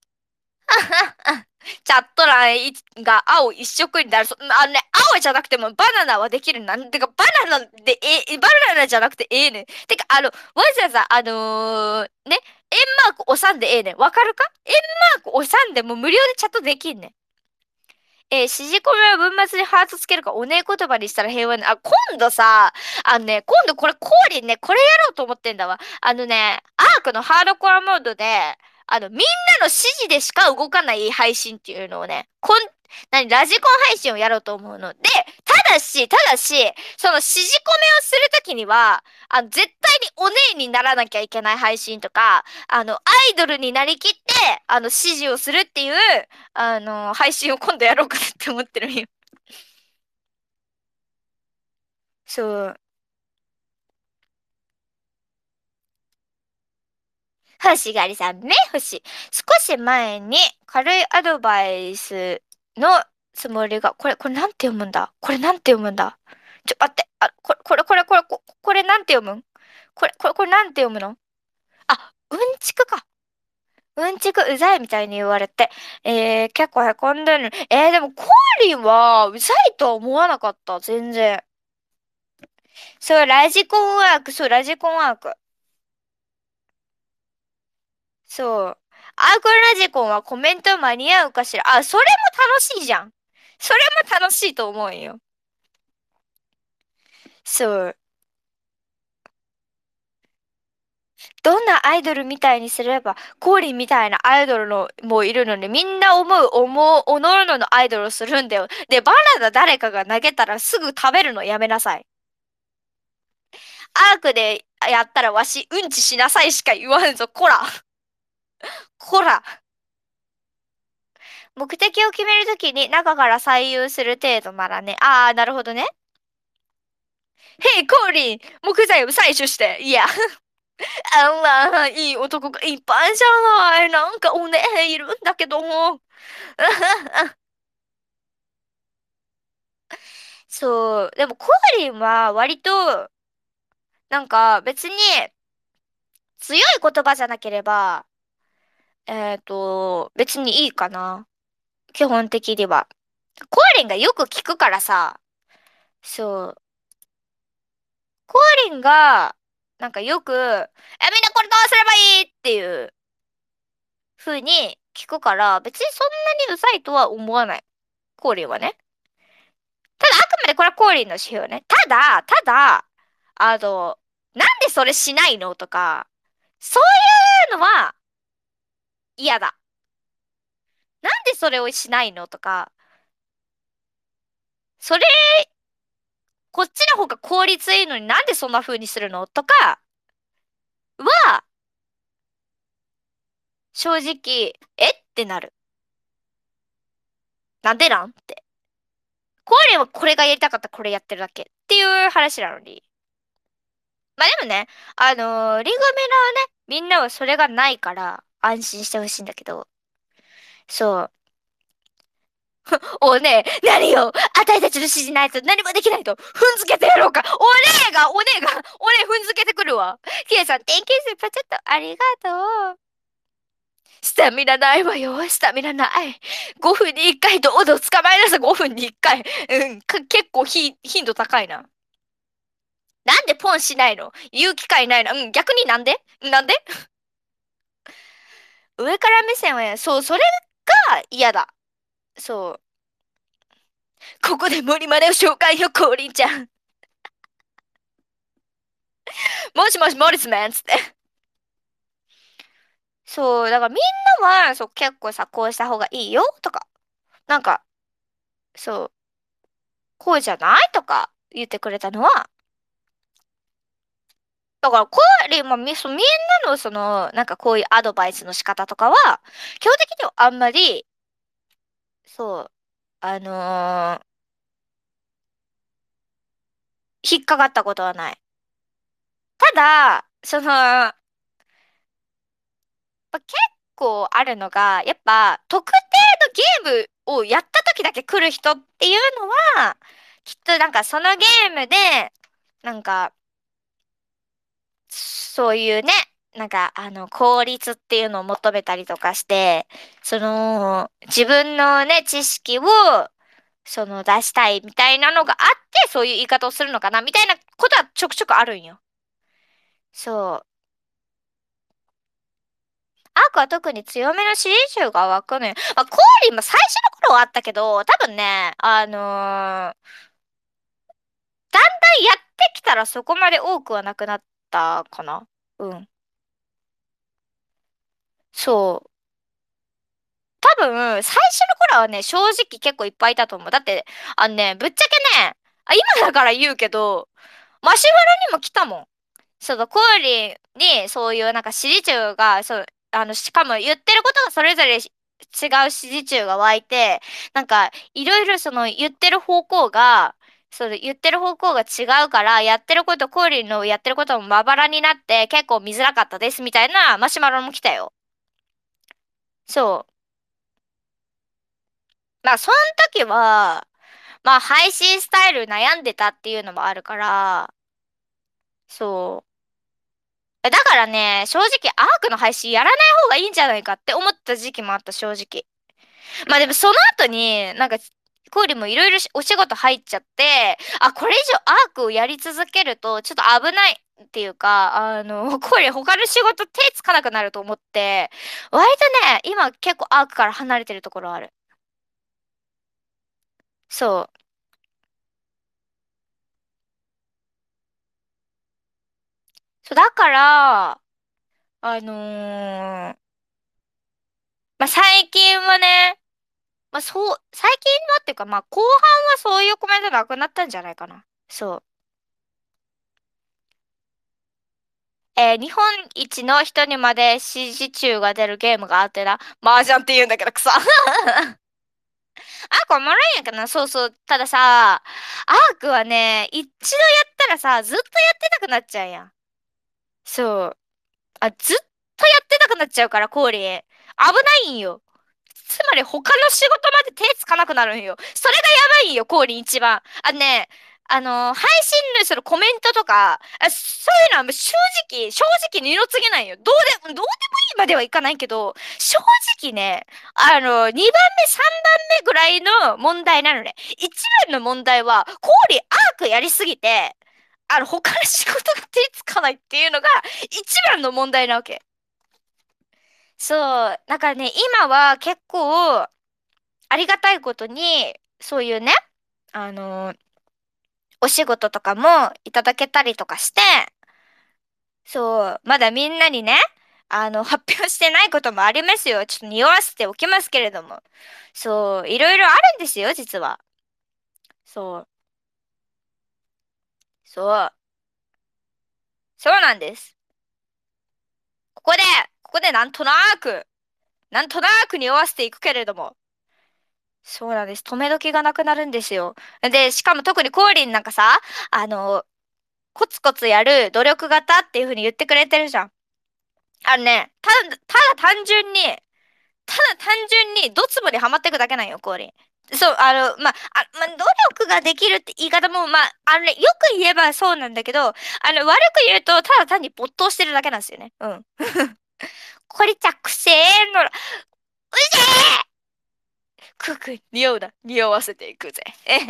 チャット欄が青一色になる。青じゃなくてもバナナはできるなんてか、バナナじゃなくてええねん。てか、わざわざ、円マーク押さんでええねん。わかるか？円マーク押さんでも無料でチャットできんねん。指示コメは文末にハートつけるか、おねえ言葉にしたら平和に。今度さ、今度これ、コーリンね、これやろうと思ってんだわ。アークのハードコアモードで、 みんなの指示でしか動かない配信っていうのをね、ラジコン配信をやろうと思うので、ただし、その指示込めをするときには、絶対にお姉にならなきゃいけない配信とか、アイドルになりきって、指示をするっていう、配信を今度やろうかなって思ってるんよ。そう。星がりさん、星。少し前に軽いアドバイスのつもりが、これなんて読むんだこれなんて読むんだ待って。これなんて読むんこれなんて読むの？うんちくか。うんちくうざいみたいに言われて。結構へこんでる。でもコーリンはうざいとは思わなかった。全然。そう、ラジコンワーク。そう、ラジコンワーク。そう。アークラジコンはコメント間に合うかしら。それも楽しいじゃん。それも楽しいと思うよ。そう。どんなアイドルみたいにすれば、コーリンみたいなアイドルのもいるのに、みんなおのおののアイドルをするんだよ。で、バナナ誰かが投げたらすぐ食べるのやめなさい。アークでやったらわし、うんちしなさいしか言わんぞ。こら。こら。目的を決めるときに中から採用する程度ならね。なるほどね。ヘイ、コーリン、木材を採取して。いや、いい男がいっぱいじゃない。なんかおねいるんだけども。そう。でもコーリンは割と、なんか別に強い言葉じゃなければ、別にいいかな。基本的には。コーリンがよく聞くからさ、そう。コーリンが、なんかよく、みんなこれどうすればいいっていう風に聞くから、別にそんなにうざいとは思わない。コーリンはね。ただ、あくまでこれはコーリンの指標ね。ただ、あの、なんでそれしないのとか、そういうのは嫌だ。なんでそれをしないのとか、それ、こっちの方が効率いいのになんでそんな風にするのとかは、正直、ってなる。なんでなんって。コーリンはこれがやりたかったらこれやってるだけっていう話なのに。まあでもね、リンゴメラはね、みんなはそれがないから安心してほしいんだけど、そう。おねえ、何よ、あたいたちの指示ないと何もできないと、踏んづけてやろうか。おねえ踏んづけてくるわ。キエさん、天気スーパーちょっとありがとう。スタミナないわよ、スタミナない。5分に1回どうぞ捕まえなさい、5分に1回。結構頻度高いな。なんでポンしないの？言う機会ないの？逆になんで上から目線は、そう、それが嫌だ。そう。ここで森までを紹介よ、コーリンちゃん。もしもし、モリスマンつって。そう、だからみんなは、そう、結構さ、こうした方がいいよとか、なんか、そう、こうじゃないとか言ってくれたのは、だから、コーリンもみんなのその、なんかこういうアドバイスの仕方とかは、基本的にはあんまり、そう、あのー引っかかったことはない。ただ、結構あるのが、やっぱ特定のゲームをやった時だけ来る人っていうのは、きっとなんかそのゲームで、なんか、そういうね、なんか効率っていうのを求めたりとかして、自分のね、知識を、出したいみたいなのがあって、そういう言い方をするのかな、みたいなことはちょくちょくあるんよ。そう。アークは特に強めの指示集が湧くのよ。まあ、コーリンも最初の頃はあったけど、多分ね、だんだんやってきたらそこまで多くはなくなったかな。うん。 そう。多分、最初の頃はね、正直結構いっぱいいたと思う。だって、ぶっちゃけね、今だから言うけど、マシュマロにも来たもん。コーリーに、そういうなんか指示中が、しかも言ってることがそれぞれ違う指示中が湧いて、なんか、いろいろ言ってる方向が、言ってる方向が違うから、コーリーのやってることもまばらになって結構見づらかったですみたいなマシュマロも来たよ。そう。まあ、その時は、まあ、配信スタイル悩んでたっていうのもあるから、そう。だからね、正直アークの配信やらない方がいいんじゃないかって思った時期もあった、正直。まあでもその後に、なんか、コーリもいろいろお仕事入っちゃって、これ以上アークをやり続けると、ちょっと危ないっていうか、コーリ他の仕事手つかなくなると思って、割とね、今結構アークから離れてるところある。そう。そう、だから、まあ最近はね、まあそう、最近はっていうか、まあ後半はそういうコメントなくなったんじゃないかな。そう。日本一の人にまで指示中が出るゲームがあってな。麻雀って言うんだけど草。これおもろいんやけどな。そうそう。たださ、アークはね、一度やったらさ、ずっとやってたくなっちゃうやん。そう。ずっとやってたくなっちゃうから、コーリー。危ないんよ。つまり他の仕事まで手つかなくなるんよ。それがやばいんよ、コーリン一番。配信のコメントとか、そういうのはもう正直二の次なんよ。どうでもいいまではいかないけど、正直ね、2番目、3番目ぐらいの問題なのね。一番の問題は、コーリンアークやりすぎて、他の仕事が手つかないっていうのが一番の問題なわけ。そう。だからね、今は結構、ありがたいことに、そういうね、あの、お仕事とかもいただけたりとかして、そう、まだみんなにね、発表してないこともありますよ。ちょっと匂わせておきますけれども。そう、いろいろあるんですよ、実は。そう、そう、そうなんです。ここで、ここでなんとなく匂わせていくけれども。そうなんです。止め時がなくなるんですよ。で、しかも特にコーリンなんかさ、あの、コツコツやる努力型っていう風に言ってくれてるじゃん。ただ単純に、ドツボにはまっていくだけなんよ、コーリン。そう、努力ができるって言い方も、まあ、よく言えばそうなんだけど、悪く言うと、ただ単に没頭してるだけなんですよね。うん。これじゃくせーのら、うぜーく匂うな。匂わせていくぜ。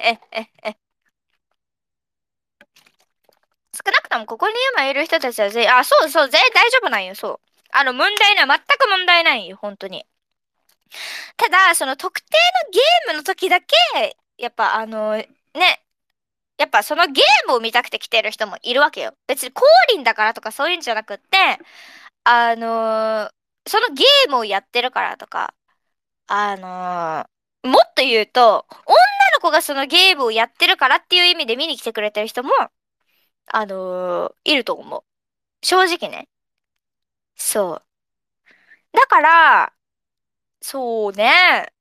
少なくともここに今いる人たちは全員、そうそう、全員大丈夫なんよ、そう。全く問題ないよ、本当に。ただ、その特定のゲームの時だけ、やっぱやっぱそのゲームを見たくて来てる人もいるわけよ。別に降臨だからとかそういうんじゃなくって、あのそのゲームをやってるからとか、もっと言うと、女の子がそのゲームをやってるからっていう意味で見に来てくれてる人も、いると思う。正直ね。そう。だから、そうね。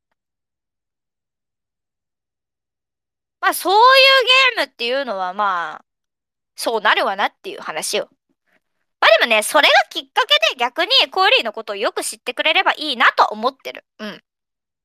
まあそういうゲームっていうのはまあ、そうなるわなっていう話よ。まあでもね、それがきっかけで逆にコーリーのことをよく知ってくれればいいなと思ってる。うん。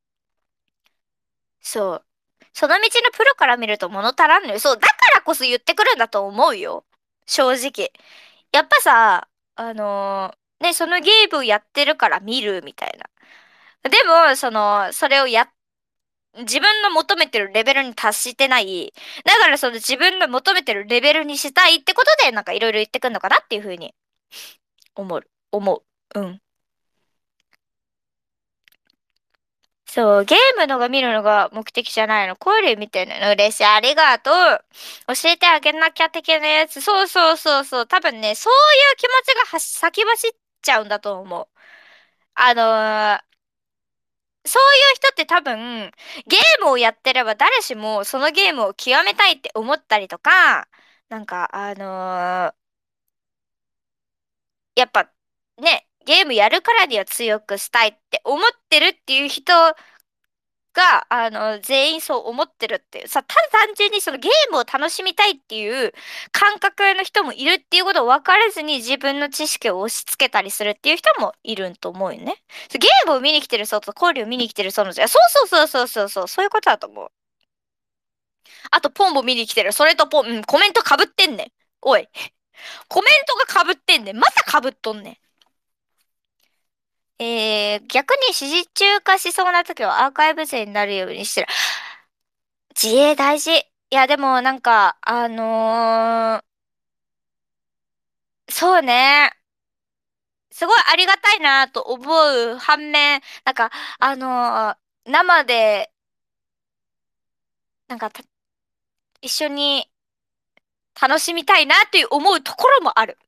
そう。その道のプロから見ると物足らんのよ。そう。だからこそ言ってくるんだと思うよ。正直。やっぱさ、そのゲームやってるから見るみたいな。でも、それを自分の求めてるレベルに達してない。だからその自分の求めてるレベルにしたいってことで、なんかいろいろ言ってくんのかなっていうふうに思う。うん。そう、ゲームのが見るのが目的じゃないの。こういうみたいなの嬉しい。ありがとう。教えてあげなきゃ的なやつ。そうそうそうそう。多分ね、そういう気持ちが先走っちゃうんだと思う。 あのーそういう人って多分、ゲームをやってれば誰しもそのゲームを極めたいって思ったりとか、なんか、やっぱね、ゲームやるからには強くしたいって思ってるっていう人が、全員そう思ってるっていう。ただ単純にそのゲームを楽しみたいっていう感覚の人もいるっていうことを分からずに自分の知識を押し付けたりするっていう人もいると思うよね。ゲームを見に来てる人と交流を見に来てる人の、そうそうそうそうそうそう、そういうことだと思う。あと、ポンも見に来てる。それとポン、コメント被ってんねん。おい、コメントが被ってんねん。また被っとんねん。逆に指示中化しそうな時はアーカイブ勢になるようにしてる。自衛大事。いや、でもなんか、そうね。すごいありがたいなと思う反面、なんか、あの生で、なんか一緒に楽しみたいなっていう思うところもある。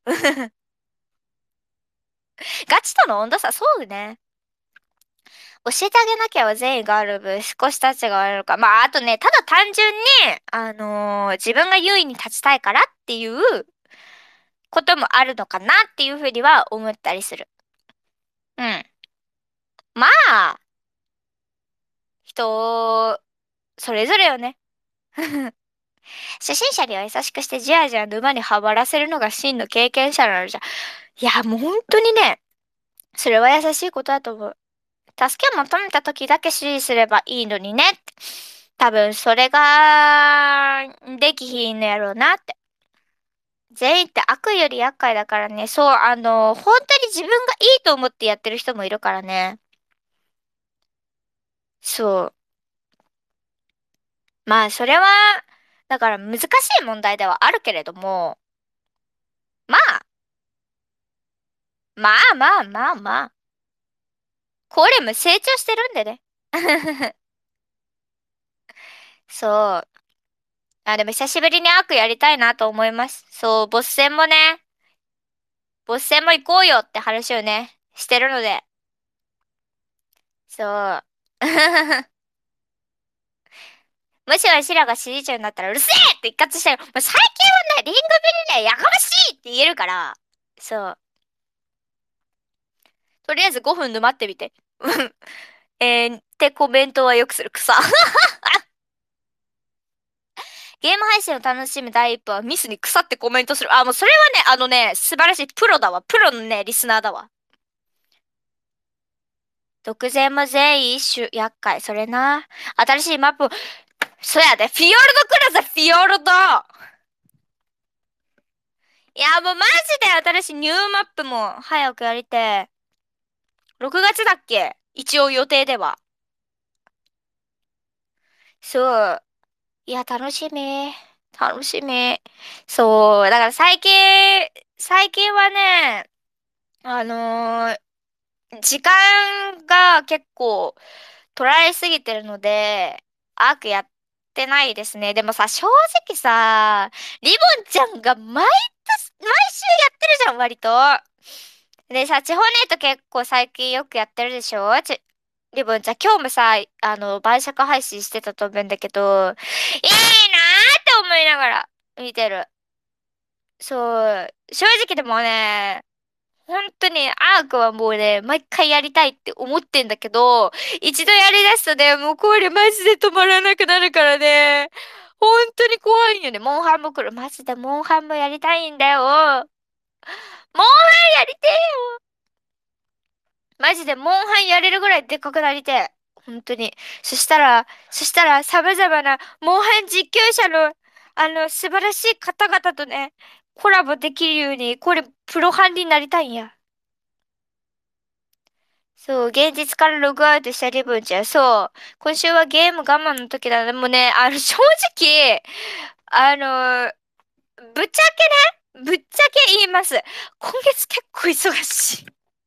ガチとの温度差、そうね。教えてあげなきゃ善意がある分、少し立ちが悪いのか。まあ、あとね、ただ単純に、自分が優位に立ちたいからっていうこともあるのかなっていうふうには思ったりする。うん。まあ、人、それぞれよね。初心者には優しくしてじわじわ沼にはまらせるのが真の経験者なのじゃ。いや、もう本当にね、それは優しいことだと思う。助けを求めた時だけ指示すればいいのにねって。多分それができひんのやろうなって。善意って悪より厄介だからね。そう、本当に自分がいいと思ってやってる人もいるからね。そう。まあ、それは、だから難しい問題ではあるけれども、まあ、まあまあまあまあ、これも成長してるんでね。そう。あ、でも久しぶりに悪やりたいなと思います。そう、ボス戦も行こうよって話をね、してるので。そう。もしわしらが支持者になったらうるせえって一括したよ。もう最近はね、リングビリね、やかましいって言えるから。そう。とりあえず5分で待ってみて。ってコメントはよくする草。ゲーム配信を楽しむ第一歩はミスに腐ってコメントする。あ、もうそれはね、素晴らしい。プロだわ。プロのね、リスナーだわ。独善も善意一種、厄介。それな。新しいマップ、そやで。フィヨルド来るぜ、フィヨルド。いや、もうマジで新しいニューマップも早くやりて。6月だっけ一応予定では。そう。いや、楽しみ。楽しみ。そう。だから最近はね、あのー時間が結構取られすぎてるので、アークやってないですね。でもさ、正直さ、リボンちゃんが毎週やってるじゃん、割と。でさ、地方ネット結構最近よくやってるでしょリボンちゃん、今日もさ、晩酌配信してたと思うんだけど、いいなーって思いながら見てる。そう、正直でもね、本当にアークはもうね、毎回やりたいって思ってんだけど、一度やりだすとね、もうこれマジで止まらなくなるからね、本当に怖いよね。モンハンも来る。マジでモンハンもやりたいんだよ。モンハンやりてえ。マジでモンハンやれるぐらいでっかくなりてえ。本当に。そしたら様々なモンハン実況者の、素晴らしい方々とね、コラボできるように、これ、プロハンになりたいんや。そう、現実からログアウトしたリボンちゃん。そう。今週はゲーム我慢の時だね。もうね、正直、あの、ぶっちゃぶっちゃけ言います。今月結構忙しい。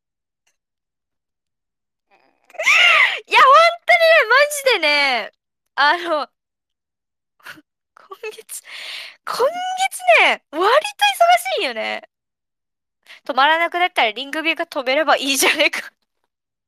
いや、本当にね、マジでね、あの、今月、今月ね、割と忙しいよね。止まらなくなったらリングビが止めればいいじゃねえか。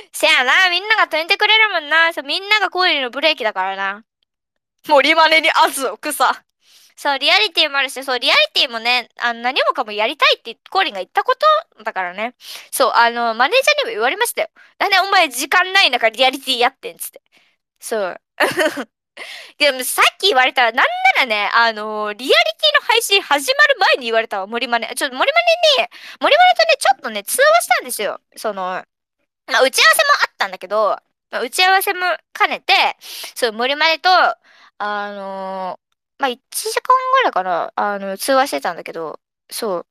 せやな、みんなが止めてくれるもんな。そう、みんながコーリーのブレーキだからな。森マネに圧を草。そう、リアリティもあるし、そう、リアリティもね、何もかもやりたいってコーリンが言ったことだからね。そう、マネージャーにも言われましたよ。なんでお前時間ない中リアリティやってんつって。そう。でもさっき言われたら、なんならね、リアリティの配信始まる前に言われたわ、森マネ。森マネに、森マネとね、ちょっとね、通話したんですよ。まあ、打ち合わせもあったんだけど、まあ、打ち合わせも兼ねて、そう、森までと、まあ、1時間ぐらいかな、通話してたんだけど、そう、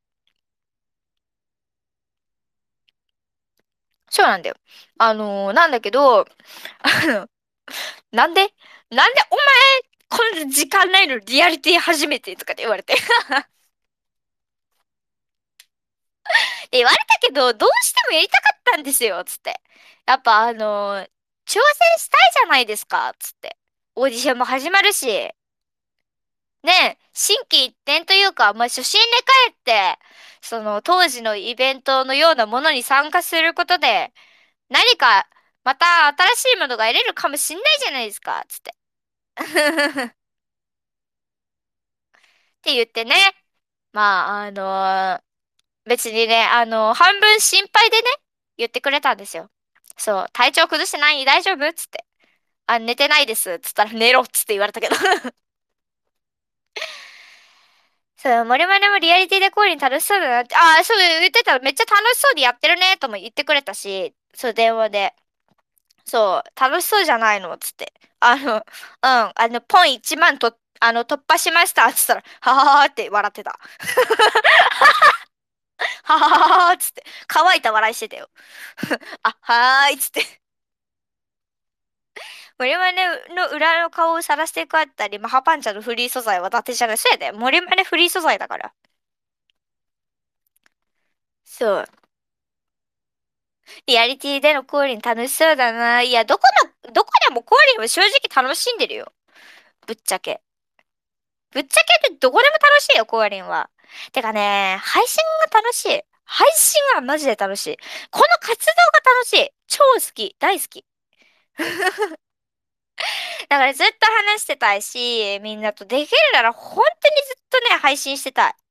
そうなんだよ。なんだけど、の、なんでなんでお前、こんな時間ないのリアリティ初めてとかって言われて。で、言われたけど、どうしてもやりたかったんですよ、つって。やっぱ挑戦したいじゃないですか、つって。オーディションも始まるし。ねえ、心機一転というか、まあ、初心で帰って、当時のイベントのようなものに参加することで、何か、また新しいものが得れるかもしんないじゃないですか、つって。って言ってね。まあ、別にね、半分心配でね、言ってくれたんですよ。そう、体調崩してない大丈夫つって。寝てないです。つったら寝ろっつって言われたけど。そう、森までもリアリティでコーリン楽しそうだなって、ああ、そう言ってた。めっちゃ楽しそうでやってるね、とも言ってくれたし、そう、電話で。そう、楽しそうじゃないのつって。ポン1万と、突破しましたつったら、はははって笑ってた。ははははつって。乾いた笑いしてたよ。あ、はーいつって。森マネの裏の顔を晒していくあったり、マハパンチャのフリー素材は伊達じゃない。そうやで。森マネフリー素材だから。そう。リアリティでのコーリン楽しそうだな。いや、どこでもコーリンは正直楽しんでるよ。ぶっちゃけ。ぶっちゃけってどこでも楽しいよ、コーリンは。てかね、配信が楽しい。配信はマジで楽しい。この活動が楽しい。超好き。大好き。だからずっと話してたいし、みんなとできるなら本当にずっとね、配信してたい。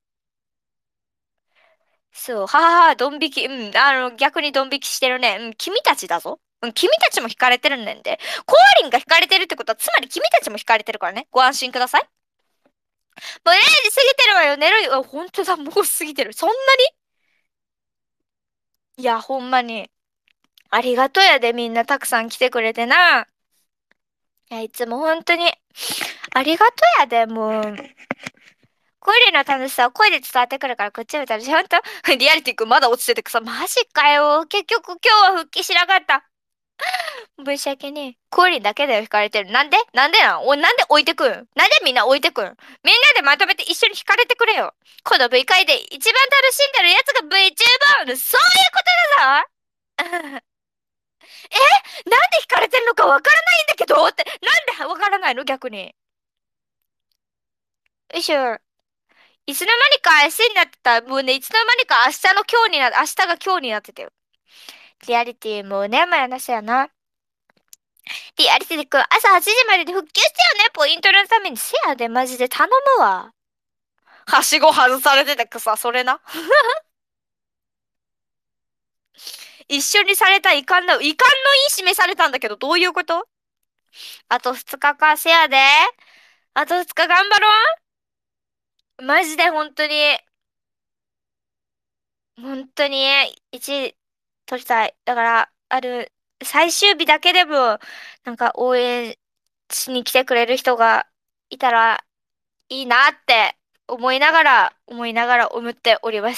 そう、ははは、ドン引き、逆にドン引きしてるね。うん、君たちだぞ。うん、君たちも惹かれてるんだんで。コアリンが惹かれてるってことは、つまり君たちも惹かれてるからね。ご安心ください。もう0時過ぎてるわよ、寝るよ。あ、本当だ、もう過ぎてる。そんなにいや、ほんまに。ありがとやで、みんなたくさん来てくれてな。いや、いつも本当に、ありがとやで、もう。コアリンの楽しさは声で伝わってくるから、こっち見たら、ほんと、リアリティ君まだ落ちててくさ、マジかよ。結局今日は復帰しなかった。申し訳ねえ。コーリンだけだよ、惹かれてる。なんで置いてくんなんでみんな置いてくんみんなでまとめて一緒に惹かれてくれよ。この V 界で一番楽しんでるやつが VTuber! そういうことだぞなんで惹かれてるのかわからないんだけどって、なんでわからないの逆に。よいしょ。いつの間にか明日になってた。もうね、いつの間にか明日が今日になってたよ。リアリティもうね、まやなしやな。リアリティくん、朝8時までで復旧してよね、ポイントのために。せやで、マジで頼むわ。はしご外されててくさ、それな。一緒にされた遺憾の意示されたんだけど、どういうこと？あと2日か、せやで。あと2日頑張ろう。マジで本当に、1取りたい。だから、最終日だけでも、なんか応援しに来てくれる人がいたらいいなって思いながら思っております。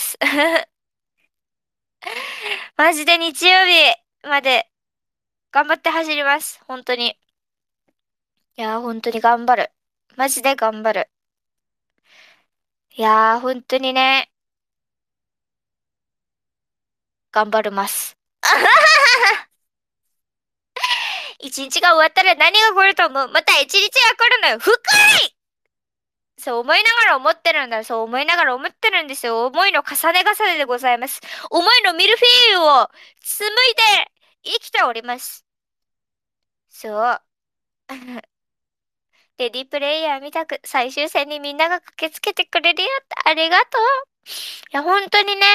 マジで日曜日まで頑張って走ります。本当に。いやー、本当に頑張る。マジで頑張る。いやー、本当にね、頑張ります。一日が終わったら何が来ると思う？また一日が来るのよ。そう思いながら思ってるんだ。そう思いながら思ってるんですよ。思いの重ね重ねでございます。思いのミルフィーユを紡いで生きております。そう。レディープレイヤー見たく、最終戦にみんなが駆けつけてくれるよって、ありがとう。いや、本当にね、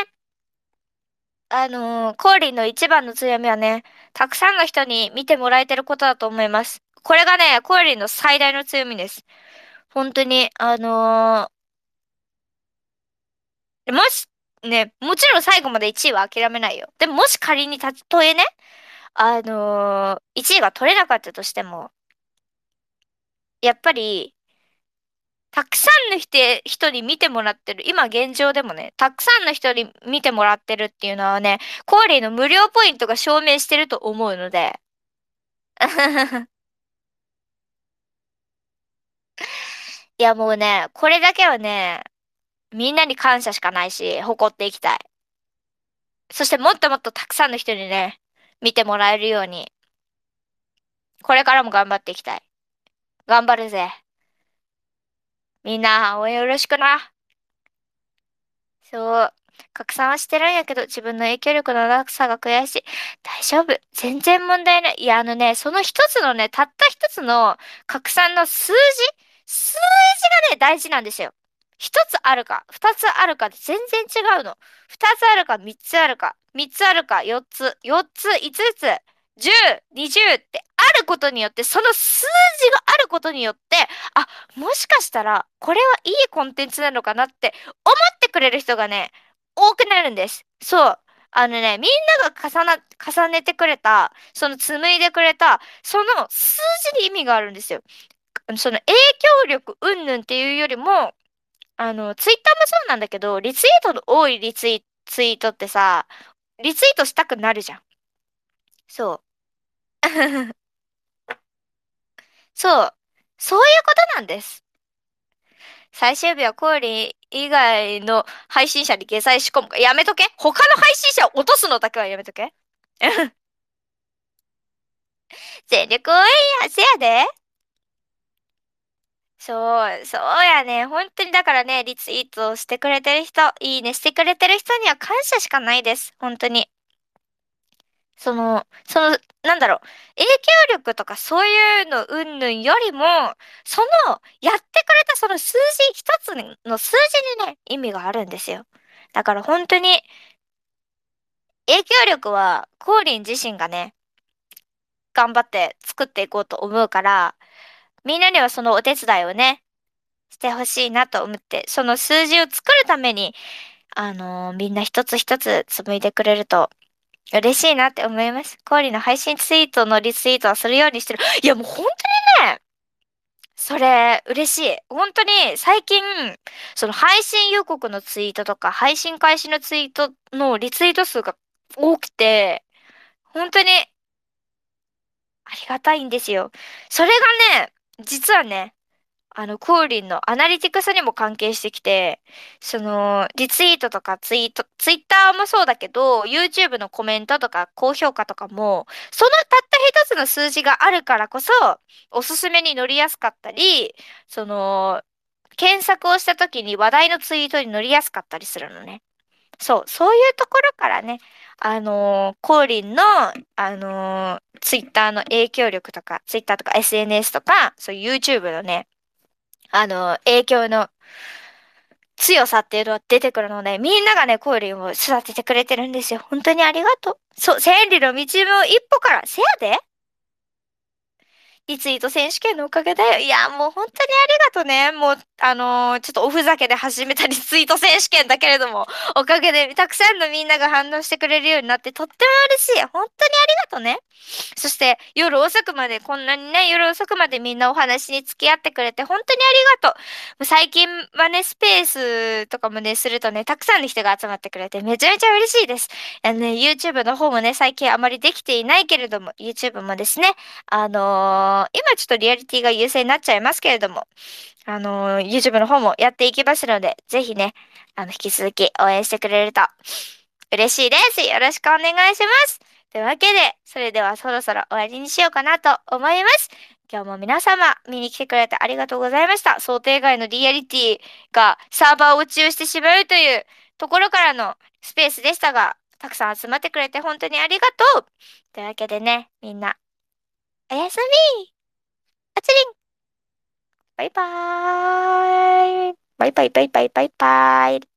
コーリンの一番の強みはね、たくさんの人に見てもらえてることだと思います。これがね、コーリンの最大の強みです。本当に、もし、ね、もちろん最後まで1位は諦めないよ。でももし仮にたとえね、1位が取れなかったとしても、やっぱり、たくさんの人に見てもらってる。今現状でもね、たくさんの人に見てもらってるっていうのはね、コーリーの無料ポイントが証明してると思うので。いやもうね、これだけはね、みんなに感謝しかないし、誇っていきたい。そしてもっともっとたくさんの人にね、見てもらえるように、これからも頑張っていきたい。頑張るぜ。みんな応援よろしくな。そう。拡散はしてるんやけど、自分の影響力のなさが悔しい。大丈夫。全然問題ない。いや、その一つのね、たった一つの拡散の数字がね、大事なんですよ。一つあるか、二つあるかで全然違うの。二つあるか、三つあるか、三つあるか、四つ、五つ、十、二十ってあることによって、その数字があることによって、あ、もしかしたら、これはいいコンテンツなのかなって思ってくれる人がね、多くなるんです。そう。みんなが重ねてくれた、その紡いでくれた、その数字に意味があるんですよ。その影響力云々っていうよりも、ツイッターもそうなんだけど、リツイートの多いツイートってさ、リツイートしたくなるじゃん。そう。そう。そういうことなんです。最終日はコーリー以外の配信者に下載仕込むか。やめとけ。他の配信者を落とすのだけはやめとけ。全力応援や、せやで。そうやね。本当にだからね、リツイートしてくれてる人、いいねしてくれてる人には感謝しかないです。本当に。なんだろう、影響力とかそういうの云々よりも、やってくれたその数字一つの数字にね、意味があるんですよ。だから本当に、影響力は、コーリン自身がね、頑張って作っていこうと思うから、みんなにはそのお手伝いをね、してほしいなと思って、その数字を作るために、みんな一つ一つ紡いでくれると嬉しいなって思います。コーリの配信ツイートのリツイートはするようにしてる。いやもう本当にね、それ嬉しい。本当に最近、その配信予告のツイートとか、配信開始のツイートのリツイート数が多くて、本当にありがたいんですよ。それがね、実はね、コーリンのアナリティクスにも関係してきて、リツイートとかツイッターもそうだけど、YouTube のコメントとか高評価とかも、そのたった一つの数字があるからこそ、おすすめに乗りやすかったり、その、検索をした時に話題のツイートに乗りやすかったりするのね。そういうところからね、コーリンの、ツイッターの影響力とか、ツイッターとか SNS とか、そういう YouTube のね、影響の強さっていうのは出てくるので、みんながね、コーリンを育ててくれてるんですよ。本当にありがとう。そう、千里の道も一歩から、せやでリツイート選手権のおかげだよ。いや、もう本当にありがとね。もう、ちょっとおふざけで始めたリツイート選手権だけれども、おかげでたくさんのみんなが反応してくれるようになってとっても嬉しい。本当にありがとね。そして夜遅くまで、こんなにね、夜遅くまでみんなお話に付き合ってくれて本当にありがとう。もう最近はね、スペースとかもね、するとね、たくさんの人が集まってくれてめちゃめちゃ嬉しいです。YouTube の方もね、最近あまりできていないけれども、YouTube もですね、今ちょっとリアリティが優勢になっちゃいますけれども、YouTube の方もやっていきますので、ぜひね、引き続き応援してくれると嬉しいです。よろしくお願いします。というわけで、それではそろそろ終わりにしようかなと思います。今日も皆様見に来てくれてありがとうございました。想定外のリアリティがサーバーを落ちをしてしまうというところからのスペースでしたが、 たくさん集まってくれて本当にありがとう。というわけでね、みんな、おやすみ。あつりん。バイバーイ。バイバイバイバイバイバイ。